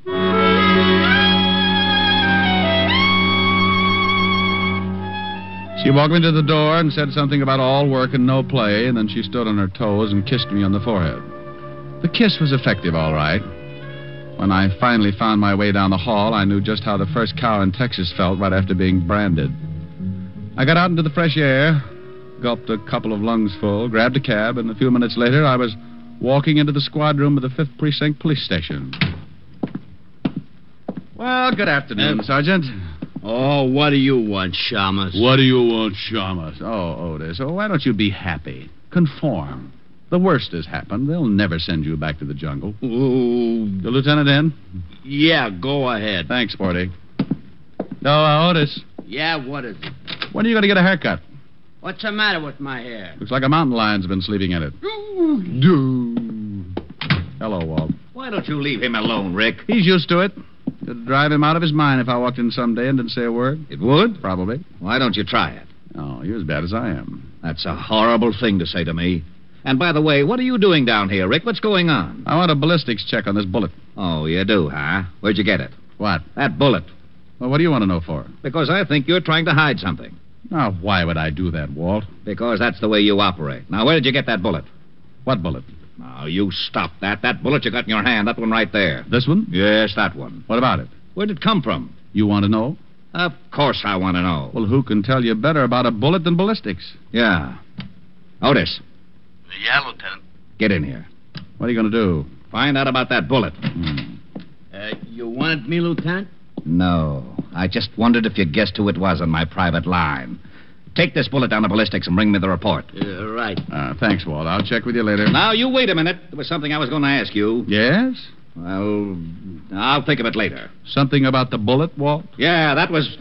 She walked me to the door and said something about all work and no play, and then she stood on her toes and kissed me on the forehead. The kiss was effective, all right. When I finally found my way down the hall, I knew just how the first cow in Texas felt right after being branded. I got out into the fresh air, gulped a couple of lungs full, grabbed a cab, and a few minutes later I was walking into the squad room of the fifth Precinct Police Station. Well, good afternoon, uh, Sergeant. Oh, what do you want, Shamus? What do you want, Shamus? Oh, Otis, oh, why don't you be happy? Conform. The worst has happened. They'll never send you back to the jungle. Ooh. The lieutenant in? Yeah, go ahead. Thanks, Sporty. No, uh, Otis. Yeah, what is it? When are you going to get a haircut? What's the matter with my hair? Looks like a mountain lion's been sleeping in it. Hello, Walt. Why don't you leave him alone, Rick? He's used to it. It'd drive him out of his mind if I walked in someday and didn't say a word. It would? Probably. Why don't you try it? Oh, you're as bad as I am. That's a horrible thing to say to me. And by the way, what are you doing down here, Rick? What's going on? I want a ballistics check on this bullet. Oh, you do, huh? Where'd you get it? What? That bullet. Well, what do you want to know for? Because I think you're trying to hide something. Now, why would I do that, Walt? Because that's the way you operate. Now, where did you get that bullet? What bullet? Now, you stop that. That bullet you got in your hand, that one right there. This one? Yes, that one. What about it? Where'd it come from? You want to know? Of course I want to know. Well, who can tell you better about a bullet than ballistics? Yeah. Otis, Yeah, Lieutenant. get in here. What are you going to do? Find out about that bullet. Uh, you wanted me, Lieutenant? No. I just wondered if you guessed who it was on my private line. Take this bullet down to ballistics and bring me the report. Uh, right. Uh, thanks, Walt. I'll check with you later. Now, you wait a minute. There was something I was going to ask you. Yes? Well, I'll think of it later. Something about the bullet, Walt? Yeah, that was...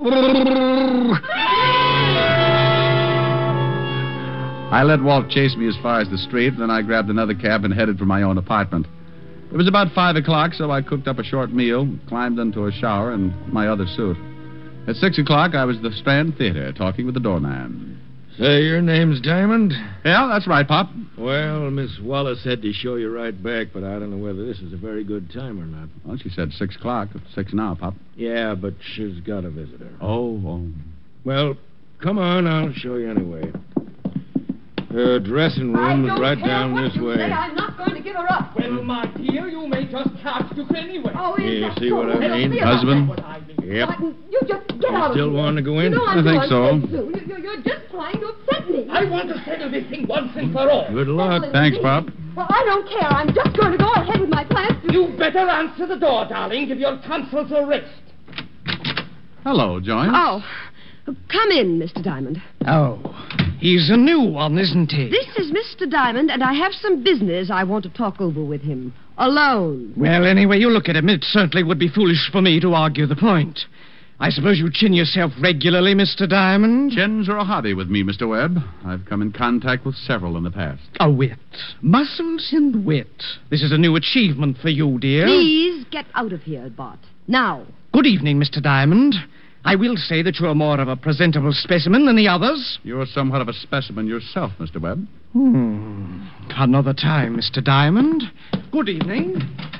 I let Walt chase me as far as the street, then I grabbed another cab and headed for my own apartment. It was about five o'clock, so I cooked up a short meal, climbed into a shower, and my other suit. At six o'clock, I was at the Strand Theater, talking with the doorman. Say, your name's Diamond? Yeah, that's right, Pop. Well, Miss Wallace said to show you right back, but I don't know whether this is a very good time or not. Well, she said six o'clock. It's six now, Pop. Yeah, but she's got a visitor. Oh, oh. Well, come on, I'll show you anyway. Her dressing room is right down this way. I'm not going to give her up. Well, my dear, you may just catch Duke anyway. Oh, You see what I mean? Husband? Yep. You just get You out still of here. want to go in? You know I I'm think so. You, you, you're just trying to upset me. I want to settle this thing once and for all. Good luck. Thanks, Pop. Well, I don't care. I'm just going to go ahead with my plans. You better answer the door, darling. Give your tonsils a rest. Hello, Joyce. Oh, come in, Mister Diamond. Oh, he's a new one, isn't he? This is Mister Diamond, and I have some business I want to talk over with him. Alone. Well, anyway, you look at him. It certainly would be foolish for me to argue the point. I suppose you chin yourself regularly, Mister Diamond? Chins are a hobby with me, Mister Webb. I've come in contact with several in the past. A wit. Muscles and wit. This is a new achievement for you, dear. Please get out of here, Bart. Now. Good evening, Mister Diamond. I will say that you're more of a presentable specimen than the others. You're somewhat of a specimen yourself, Mister Webb. Hmm. Another time, Mister Diamond. Good evening.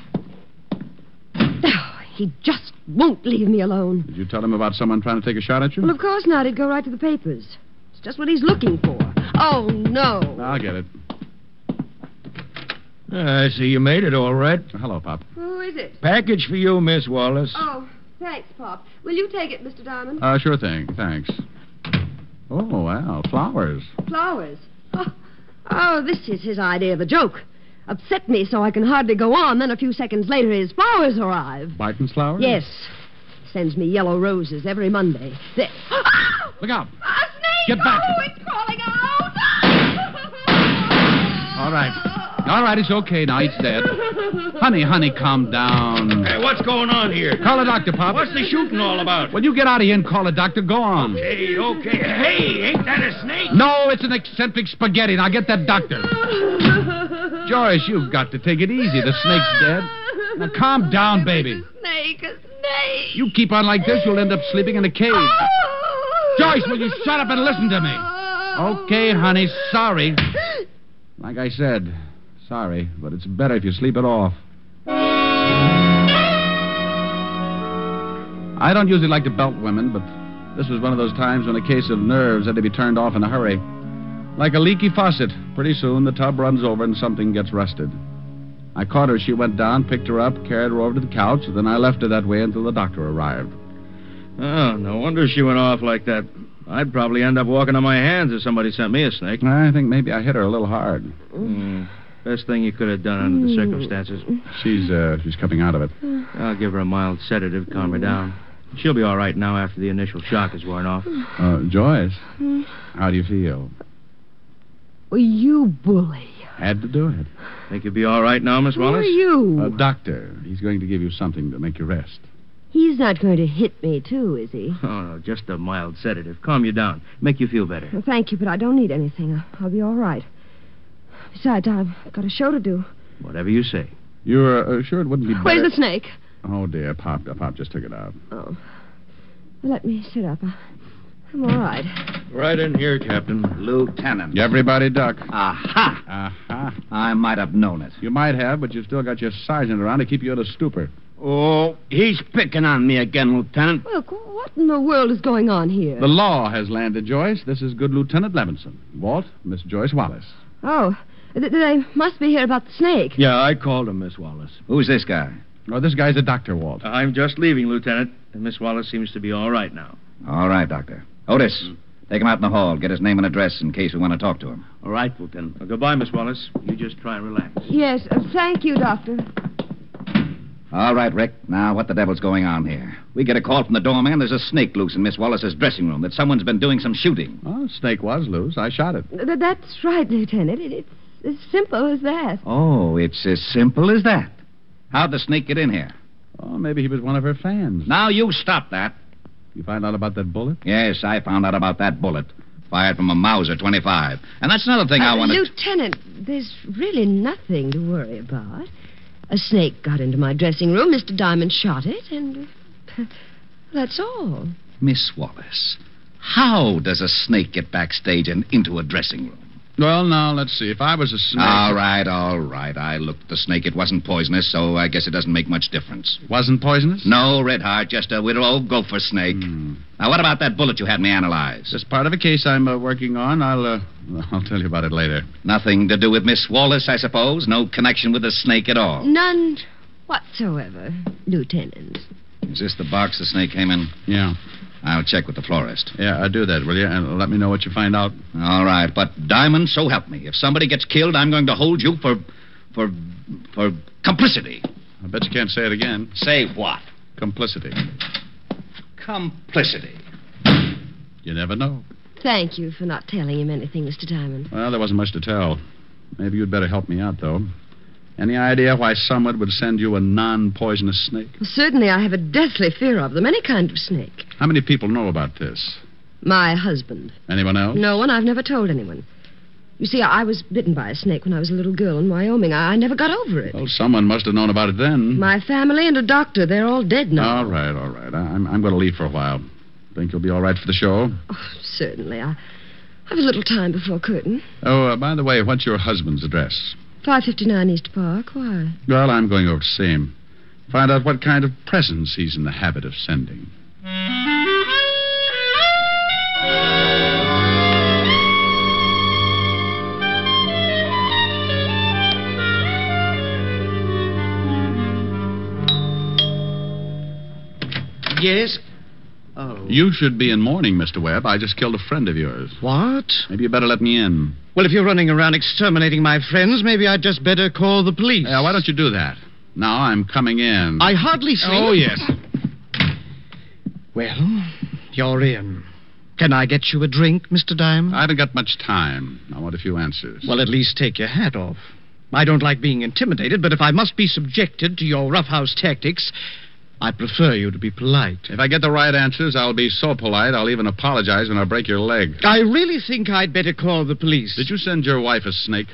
Oh, he just won't leave me alone. Did you tell him about someone trying to take a shot at you? Well, of course not. He'd go right to the papers. It's just what he's looking for. Oh, no. I'll get it. I see you made it all right. Hello, Pop. Who is it? Package for you, Miss Wallace. Oh, thanks, Pop. Will you take it, Mister Diamond? Uh, sure thing. Thanks. Oh, wow. Flowers. Flowers. Oh, oh, this is his idea of a joke. Upset me so I can hardly go on, then a few seconds later his flowers arrive. Barton's flowers? Yes. Sends me yellow roses every Monday. There. Look out. A snake! Get back. Oh, it's crawling out! All right. All right, it's okay now. It's dead. Honey, honey, calm down. Hey, what's going on here? Call a doctor, Pop. What's the shooting all about? When you get out of here and call a doctor, go on. Hey, okay. Hey, ain't that a snake? No, it's an eccentric spaghetti. Now get that doctor. Joyce, you've got to take it easy. The snake's dead. Now calm down, baby. Snake, a snake. You keep on like this, you'll end up sleeping in a cave. Joyce, will you shut up and listen to me? Okay, honey, sorry. Like I said, sorry, but it's better if you sleep it off. I don't usually like to belt women, but this was one of those times when a case of nerves had to be turned off in a hurry. Like a leaky faucet, pretty soon the tub runs over and something gets rusted. I caught her as she went down, picked her up, carried her over to the couch, then I left her that way until the doctor arrived. Oh, no wonder she went off like that. I'd probably end up walking on my hands if somebody sent me a snake. I think maybe I hit her a little hard. Mm. Best thing you could have done under the circumstances. She's, uh, she's coming out of it. I'll give her a mild sedative, calm her down. She'll be all right now after the initial shock has worn off. Uh, Joyce, how do you feel? Oh, you bully. Had to do it. Think you'll be all right now, Miss Who Wallace? are you? A doctor. He's going to give you something to make you rest. He's not going to hit me, too, is he? Oh, no, just a mild sedative. Calm you down. Make you feel better. Well, thank you, but I don't need anything. I'll, I'll be all right. Besides, I've got a show to do. Whatever you say. You're uh, sure it wouldn't be better... Where's the snake? Oh, dear. Pop, Pop just took it out. Oh. Well, let me sit up. I'm all right. Right in here, Captain. Lieutenant. Everybody duck. Aha. Aha. I might have known it. You might have, but you've still got your sergeant around to keep you in a stupor. Oh, he's picking on me again, Lieutenant. Well, what in the world is going on here? The law has landed, Joyce. This is good Lieutenant Levinson. Walt, Miss Joyce Wallace. Oh, th- they must be here about the snake. Yeah, I called him, Miss Wallace. Who's this guy? Oh, this guy's a doctor, Walt. I'm just leaving, Lieutenant. And Miss Wallace seems to be all right now. All right, Doctor. Otis, mm. take him out in the hall. Get his name and address in case we want to talk to him. All right, Lieutenant. Well, goodbye, Miss Wallace. You just try and relax. Yes, uh, thank you, Doctor. All right, Rick. Now, what the devil's going on here? We get a call from the doorman. There's a snake loose in Miss Wallace's dressing room, that someone's been doing some shooting. Oh, snake was loose. I shot it. Th- that's right, Lieutenant. It, it's as simple as that. Oh, it's as simple as that. How'd the snake get in here? Oh, maybe he was one of her fans. Now, you stop that. You find out about that bullet? Yes, I found out about that bullet. Fired from a Mauser twenty-five. And that's another thing uh, I want to... Lieutenant, there's really nothing to worry about. A snake got into my dressing room. Mister Diamond shot it, and uh, that's all. Miss Wallace, how does a snake get backstage and into a dressing room? Well, now, let's see. If I was a snake... All right, all right. I looked at the snake. It wasn't poisonous, so I guess it doesn't make much difference. Wasn't poisonous? No, Red Heart, just a little old gopher snake. Hmm. Now, what about that bullet you had me analyze? That's part of a case I'm uh, working on. I'll, uh, I'll tell you about it later. Nothing to do with Miss Wallace, I suppose? No connection with the snake at all? None whatsoever, Lieutenant. Is this the box the snake came in? Yeah. I'll check with the florist. Yeah, I'll do that, will you? And let me know what you find out. All right, but Diamond, so help me. If somebody gets killed, I'm going to hold you for... for... for complicity. I bet you can't say it again. Say what? Complicity. Complicity. You never know. Thank you for not telling him anything, Mister Diamond. Well, there wasn't much to tell. Maybe you'd better help me out, though. Any idea why someone would send you a non-poisonous snake? Well, certainly I have a deathly fear of them, any kind of snake. How many people know about this? My husband. Anyone else? No one. I've never told anyone. You see, I was bitten by a snake when I was a little girl in Wyoming. I, I never got over it. Well, someone must have known about it then. My family and a doctor. They're all dead now. All right, all right. I'm, I'm going to leave for a while. Think you'll be all right for the show? Oh, certainly. I have a little time before curtain. Oh, uh, by the way, what's your husband's address? five fifty-nine East Park. Why? Well, I'm going over to see him. Find out what kind of presents he's in the habit of sending. Yes? Oh. You should be in mourning, Mister Webb. I just killed a friend of yours. What? Maybe you better let me in. Well, if you're running around exterminating my friends, maybe I'd just better call the police. Yeah, why don't you do that? Now I'm coming in. I hardly sleep. Oh, yes. Well, you're in. Can I get you a drink, Mister Diamond? I haven't got much time. I want a few answers. Well, at least take your hat off. I don't like being intimidated, but if I must be subjected to your roughhouse tactics, I prefer you to be polite. If I get the right answers, I'll be so polite I'll even apologize when I break your leg. I really think I'd better call the police. Did you send your wife a snake?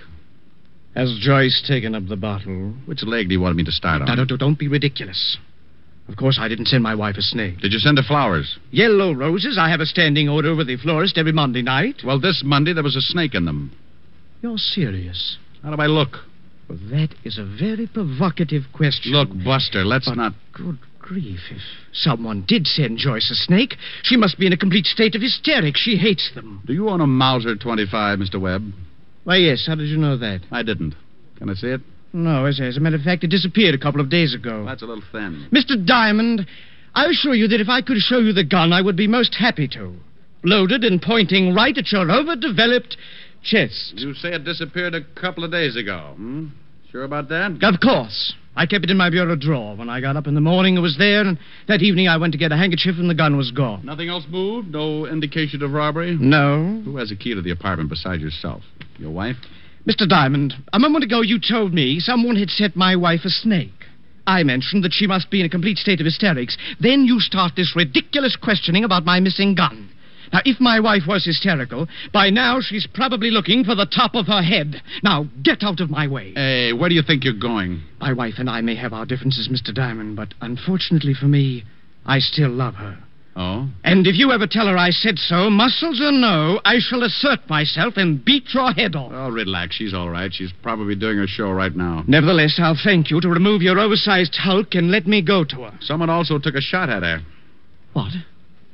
Has Joyce taken up the bottle? Which leg do you want me to start on? No, no, don't be ridiculous. Of course, I didn't send my wife a snake. Did you send her flowers? Yellow roses. I have a standing order with the florist every Monday night. Well, this Monday there was a snake in them. You're serious? How do I look? Well, that is a very provocative question. Look, Buster, let's but not... Good grief. If someone did send Joyce a snake, she must be in a complete state of hysterics. She hates them. Do you own a Mauser twenty-five, Mister Webb? Why, yes. How did you know that? I didn't. Can I see it? No, as, as a matter of fact, it disappeared a couple of days ago. That's a little thin. Mister Diamond, I assure you that if I could show you the gun, I would be most happy to. Loaded and pointing right at your overdeveloped chest. You say it disappeared a couple of days ago, hmm? Sure about that? Of course. I kept it in my bureau drawer. When I got up in the morning, it was there, and that evening I went to get a handkerchief, and the gun was gone. Nothing else moved? No indication of robbery? No. Who has a key to the apartment besides yourself? Your wife? Mister Diamond, a moment ago you told me someone had sent my wife a snake. I mentioned that she must be in a complete state of hysterics. Then you start this ridiculous questioning about my missing gun. Now, if my wife was hysterical, by now she's probably looking for the top of her head. Now, get out of my way. Hey, where do you think you're going? My wife and I may have our differences, Mister Diamond, but unfortunately for me, I still love her. Oh? And if you ever tell her I said so, muscles or no, I shall assert myself and beat your head off. Oh, relax. She's all right. She's probably doing her show right now. Nevertheless, I'll thank you to remove your oversized hulk and let me go to her. Someone also took a shot at her. What?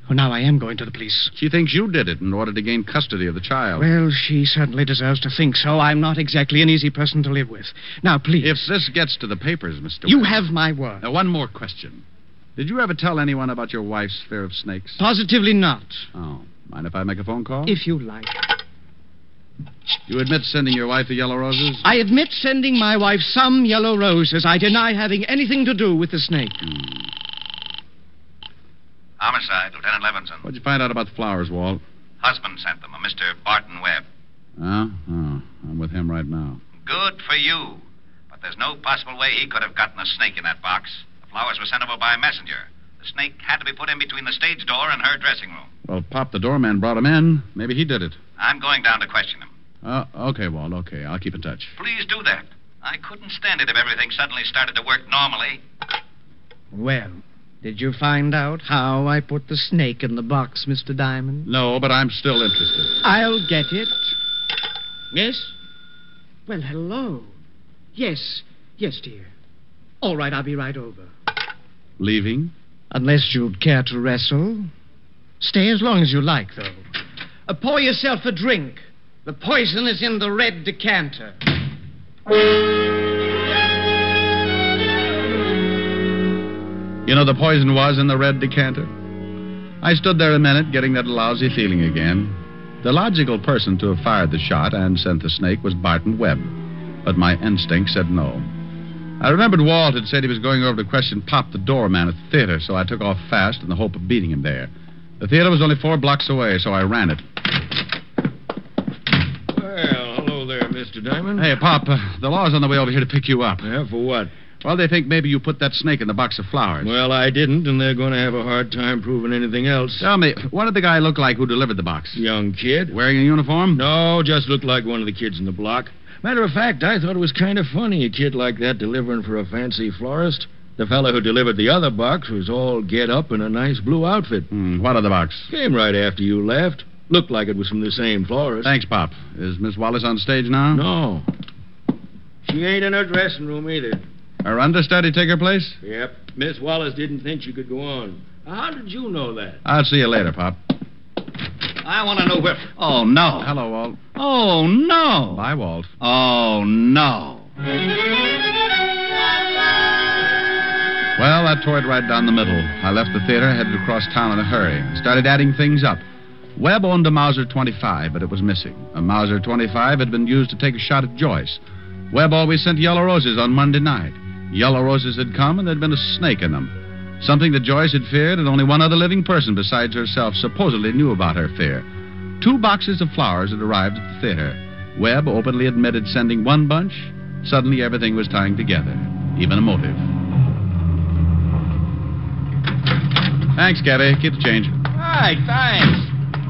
Oh, now I am going to the police. She thinks you did it in order to gain custody of the child. Well, she certainly deserves to think so. I'm not exactly an easy person to live with. Now, please. If this gets to the papers, Mister You Webb- have my word. Now, one more question. Did you ever tell anyone about your wife's fear of snakes? Positively not. Oh. Mind if I make a phone call? If you like. You admit sending your wife the yellow roses? I admit sending my wife some yellow roses. I deny having anything to do with the snake. Hmm. Homicide, Lieutenant Levinson. What'd you find out about the flowers, Walt? Husband sent them, a Mister Barton Webb. Oh? Oh, I'm with him right now. Good for you. But there's no possible way he could have gotten a snake in that box. The flowers were sent over by a messenger. The snake had to be put in between the stage door and her dressing room. Well, Pop, the doorman brought him in. Maybe he did it. I'm going down to question him. Uh, okay, Walt, okay. I'll keep in touch. Please do that. I couldn't stand it if everything suddenly started to work normally. Well, did you find out how I put the snake in the box, Mister Diamond? No, but I'm still interested. I'll get it. Yes? Well, hello. Yes. Yes, dear. All right, I'll be right over. Leaving? Unless you'd care to wrestle. Stay as long as you like, though. Uh, pour yourself a drink. The poison is in the red decanter. You know, the poison was in the red decanter. I stood there a minute, getting that lousy feeling again. The logical person to have fired the shot and sent the snake was Barton Webb. But my instinct said no. I remembered Walt had said he was going over to question Pop the doorman at the theater, so I took off fast in the hope of beating him there. The theater was only four blocks away, so I ran it. Well, hello there, Mister Diamond. Hey, Pop, uh, the law's on the way over here to pick you up. Yeah, for what? Well, they think maybe you put that snake in the box of flowers. Well, I didn't, and they're going to have a hard time proving anything else. Tell me, what did the guy look like who delivered the box? Young kid. Wearing a uniform? No, just looked like one of the kids in the block. Matter of fact, I thought it was kind of funny, a kid like that delivering for a fancy florist. The fellow who delivered the other box was all get up in a nice blue outfit. Hmm, what other box? Came right after you left. Looked like it was from the same florist. Thanks, Pop. Is Miss Wallace on stage now? No. She ain't in her dressing room either. Her understudy take her place? Yep. Miss Wallace didn't think she could go on. How did you know that? I'll see you later, Pop. I want to know where... Oh, no. Hello, Walt. Oh, no. Bye, Walt. Oh, no. Well, that tore it right down the middle. I left the theater, headed across town in a hurry. Started adding things up. Webb owned a Mauser twenty-five, but it was missing. A Mauser twenty-five had been used to take a shot at Joyce. Webb always sent yellow roses on Monday night. Yellow roses had come, and there'd been a snake in them. Something that Joyce had feared, and only one other living person besides herself supposedly knew about her fear. Two boxes of flowers had arrived at the theater. Webb openly admitted sending one bunch. Suddenly, everything was tying together, even a motive. Thanks, Gabby. Keep the change. All right, thanks.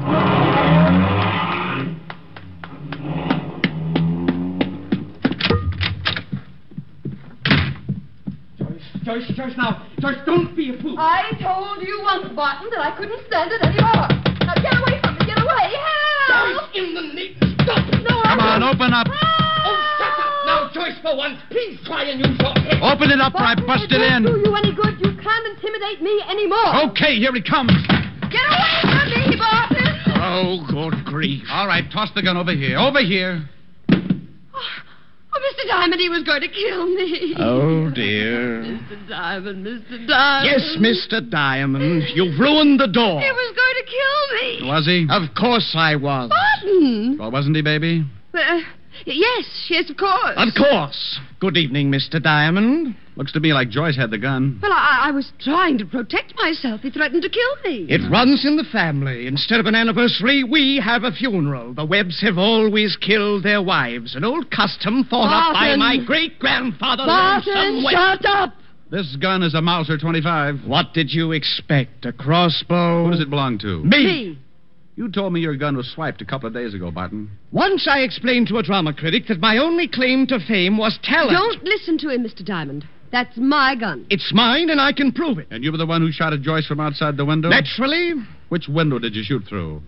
Joyce, Joyce, now. Joyce, don't be a fool. I told you once, Barton, that I couldn't stand it anymore. Now get away from me. Get away. Help! Joyce, in the name... Stop! No, Come on, open up. Oh, shut up. Now, Joyce, for once, please try and use your head. Open it up or I bust it in. It won't do you any good. You can't intimidate me anymore. Okay, here he comes. Get away from me, Barton. Oh, good grief. All right, toss the gun over here. Over here. Oh, Mister Diamond, he was going to kill me. Oh, dear. Mister Diamond, Mister Diamond. Yes, Mister Diamond. You've ruined the door. He was going to kill me. Was he? Of course I was. Barton. Well, wasn't he, baby? Uh, yes, yes, of course. Of course. Good evening, Mister Diamond. Looks to me like Joyce had the gun. Well, I, I was trying to protect myself. He threatened to kill me. It runs in the family. Instead of an anniversary, we have a funeral. The Webbs have always killed their wives. An old custom thought up by Barton. my great-grandfather. Barton, Lonesome Webb. shut up. This gun is a Mauser twenty-five. What did you expect? A crossbow? Who does it belong to? Me. Me. You told me your gun was swiped a couple of days ago, Barton. Once I explained to a drama critic that my only claim to fame was talent. Don't listen to him, Mister Diamond. That's my gun. It's mine, and I can prove it. And you were the one who shot at Joyce from outside the window? Naturally. Which window did you shoot through?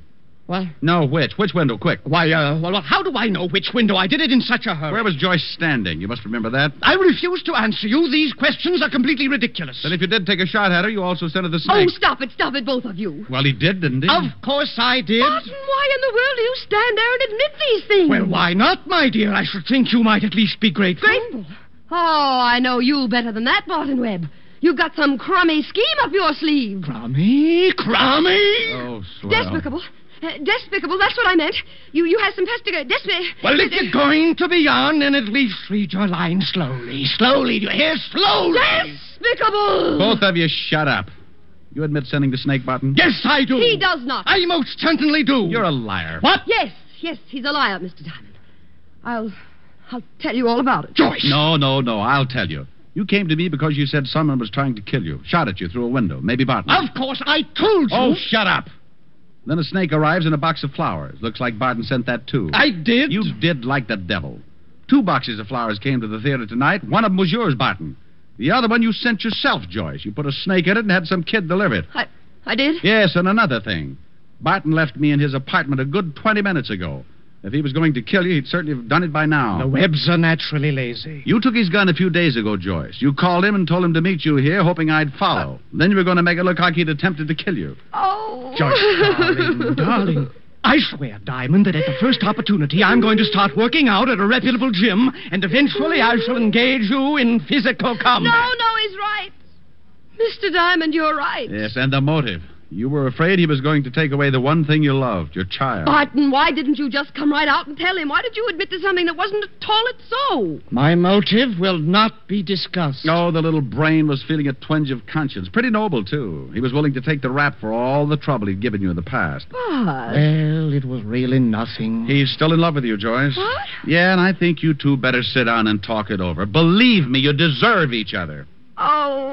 What? No, which? Which window? Quick. Why, uh, well, how do I know which window? I did it in such a hurry. Where was Joyce standing? You must remember that. I refuse to answer you. These questions are completely ridiculous. Then if you did take a shot at her, you also sent her the snake. Oh, stop it, stop it, both of you. Well, he did, didn't he? Of course I did. Barton, why in the world do you stand there and admit these things? Well, why not, my dear? I should think you might at least be grateful. Grateful? Oh, I know you better than that, Barton Webb. You've got some crummy scheme up your sleeve. Crummy? Crummy? Oh, swell. Despicable. Uh, despicable, that's what I meant. You you have some pestigo... Despi... Well, if you're going to be on, then at least read your line slowly. Slowly, do you hear? Slowly. Despicable! Both of you shut up. You admit sending the snake, Barton? Yes, I do. He does not. I most certainly do. You're a liar. What? Yes, yes, he's a liar, Mister Diamond. I'll... I'll tell you all about it. Joyce! No, no, no, I'll tell you. You came to me because you said someone was trying to kill you. Shot at you through a window. Maybe Barton. Of course, I told you. Oh, shut up. Then a snake arrives in a box of flowers. Looks like Barton sent that, too. I did? You did like the devil. Two boxes of flowers came to the theater tonight. One of them was yours, Barton. The other one you sent yourself, Joyce. You put a snake in it and had some kid deliver it. I... I did? Yes, and another thing. Barton left me in his apartment a good twenty minutes ago. If he was going to kill you, he'd certainly have done it by now. The Webbs are naturally lazy. You took his gun a few days ago, Joyce. You called him and told him to meet you here, hoping I'd follow. Uh, then you were going to make it look like he'd attempted to kill you. Oh. Joyce, darling, darling. I swear, Diamond, that at the first opportunity, I'm going to start working out at a reputable gym, and eventually I shall engage you in physical combat. No, no, he's right. Mister Diamond, you're right. Yes, and the motive. You were afraid he was going to take away the one thing you loved, your child. Barton, why didn't you just come right out and tell him? Why did you admit to something that wasn't at all it so? My motive will not be discussed. Oh, the little brain was feeling a twinge of conscience. Pretty noble, too. He was willing to take the rap for all the trouble he'd given you in the past. But... Well, it was really nothing. He's still in love with you, Joyce. What? Yeah, and I think you two better sit down and talk it over. Believe me, you deserve each other. Oh.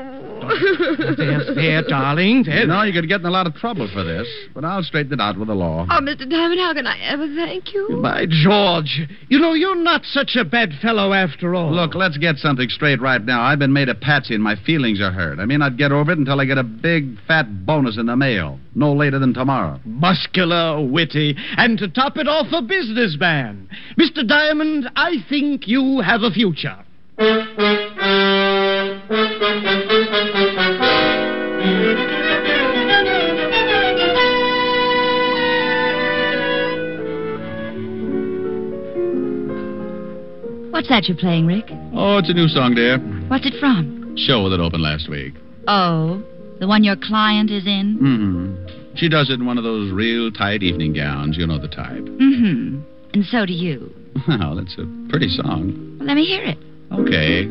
There, there, darling. There. You know, you could get in a lot of trouble for this, but I'll straighten it out with the law. Oh, Mister Diamond, how can I ever thank you? By George. You know, you're not such a bad fellow after all. Look, let's get something straight right now. I've been made a patsy and my feelings are hurt. I may not get over it until I get a big, fat bonus in the mail. No later than tomorrow. Muscular, witty, and to top it off, a businessman. Mister Diamond, I think you have a future. What's that you're playing, Rick? Oh, it's a new song, dear. What's it from? Show that opened last week. Oh, the one your client is in? Mm-hmm. She does it in one of those real tight evening gowns. You know the type. Mm-hmm. And so do you. Well, it's a pretty song. Well, let me hear it. Okay.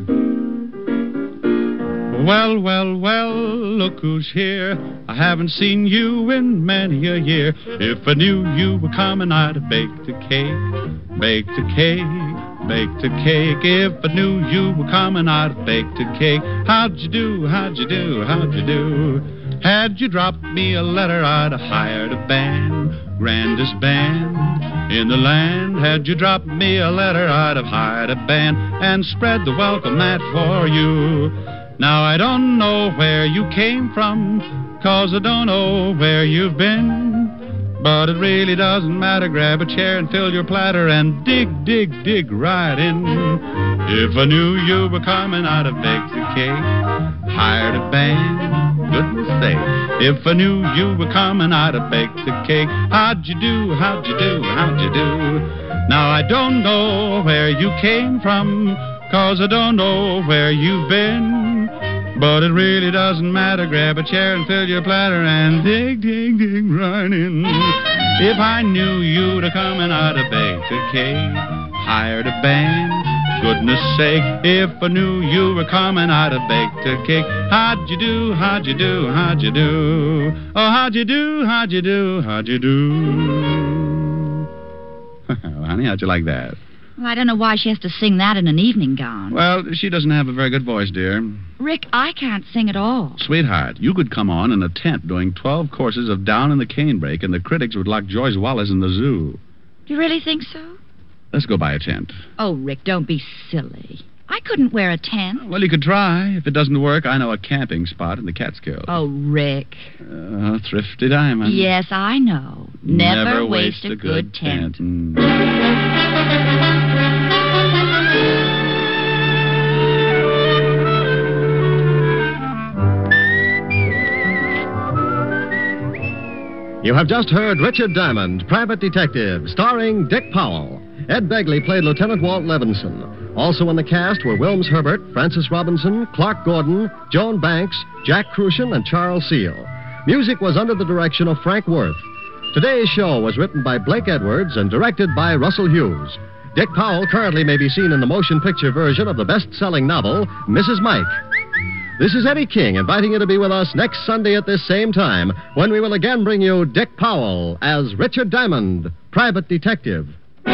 Well, well, well, look who's here. I haven't seen you in many a year. If I knew you were coming, I'd have baked a cake. Baked a cake, baked a cake. If I knew you were coming, I'd have baked a cake. How'd you do, how'd you do, how'd you do? Had you dropped me a letter, I'd have hired a band. Grandest band in the land. Had you dropped me a letter, I'd have hired a band and spread the welcome mat for you. Now I don't know where you came from, 'cause I don't know where you've been. But it really doesn't matter. Grab a chair and fill your platter and dig, dig, dig right in. If I knew you were coming, I'd have baked a cake, hired a band, goodness sake. If I knew you were coming, I'd have baked a cake. How'd you do, how'd you do, how'd you do? Now I don't know where you came from, 'cause I don't know where you've been. But it really doesn't matter. Grab a chair and fill your platter and dig, dig, dig right in. If I knew you'd have come and I'd have baked a cake, hired a band, goodness sake. If I knew you were coming, I'd have baked a cake. How'd you do, how'd you do, how'd you do? Oh, how'd you do, how'd you do, how'd you do? Well, honey, how'd you like that? Well, I don't know why she has to sing that in an evening gown. Well, she doesn't have a very good voice, dear. Rick, I can't sing at all. Sweetheart, you could come on in a tent doing twelve courses of Down in the Canebrake, and the critics would lock Joyce Wallace in the zoo. Do you really think so? Let's go buy a tent. Oh, Rick, don't be silly. I couldn't wear a tent. Well, you could try. If it doesn't work, I know a camping spot in the Catskills. Oh, Rick. Uh, Thrifty Diamond. Yes, I know. Never, Never waste, a good, tent. tent. You have just heard Richard Diamond, Private Detective, starring Dick Powell. Ed Begley played Lieutenant Walt Levinson. Also in the cast were Wilms Herbert, Francis Robinson, Clark Gordon, Joan Banks, Jack Crucian, and Charles Seal. Music was under the direction of Frank Worth. Today's show was written by Blake Edwards and directed by Russell Hughes. Dick Powell currently may be seen in the motion picture version of the best-selling novel, Missus Mike. This is Eddie King inviting you to be with us next Sunday at this same time when we will again bring you Dick Powell as Richard Diamond, Private Detective.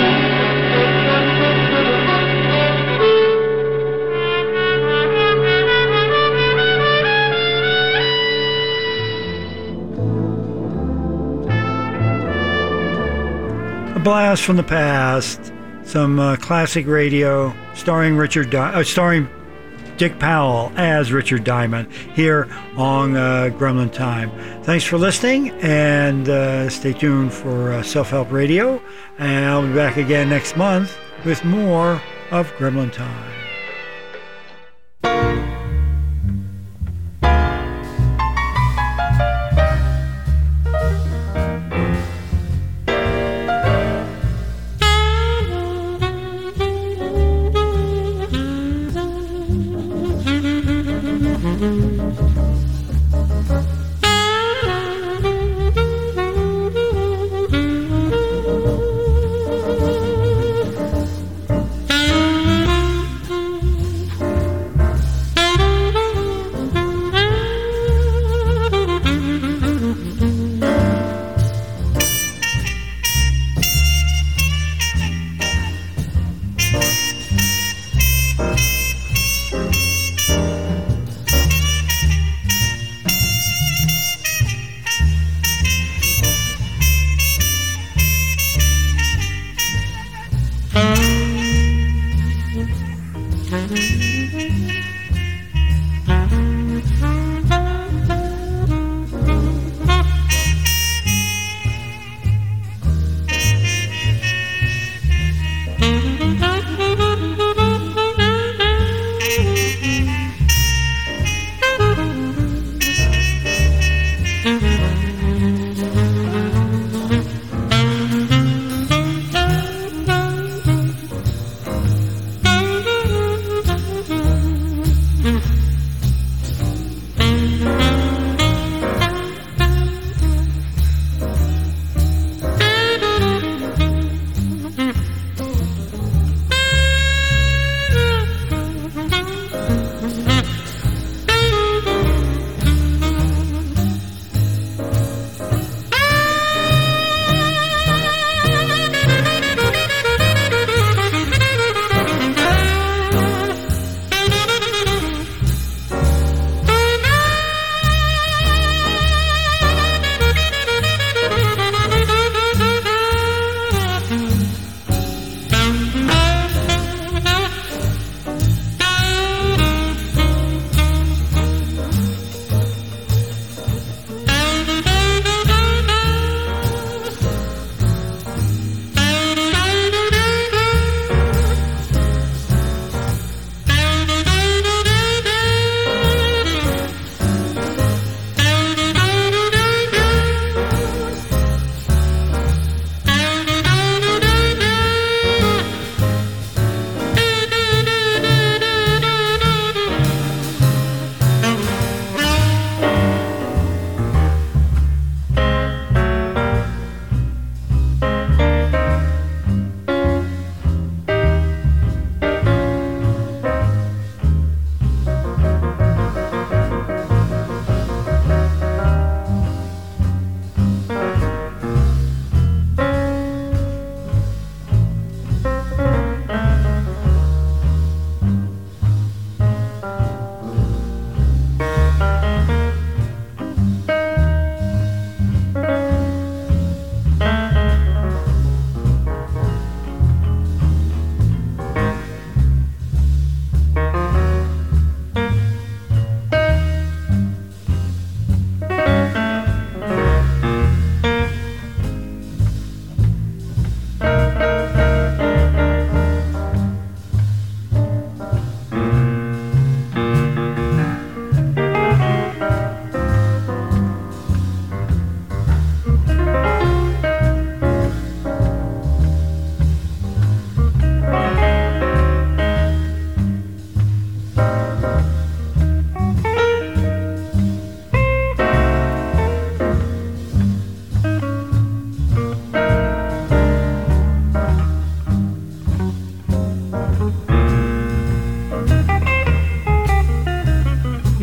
A blast from the past. Some uh, classic radio starring Richard Di- uh, starring Dick Powell as Richard Diamond here on uh, Gremlin Time. Thanks for listening, and uh, stay tuned for uh, Self-Help Radio. And I'll be back again next month with more of Gremlin Time.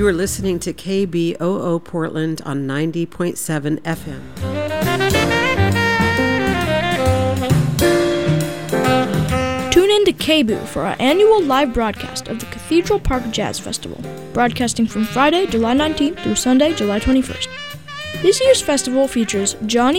are listening to K B O O Portland on ninety point seven F M. Tune in to K B O O for our annual live broadcast of the Cathedral Park Jazz Festival, broadcasting from Friday, July nineteenth through Sunday, July twenty-first. This year's festival features Johnny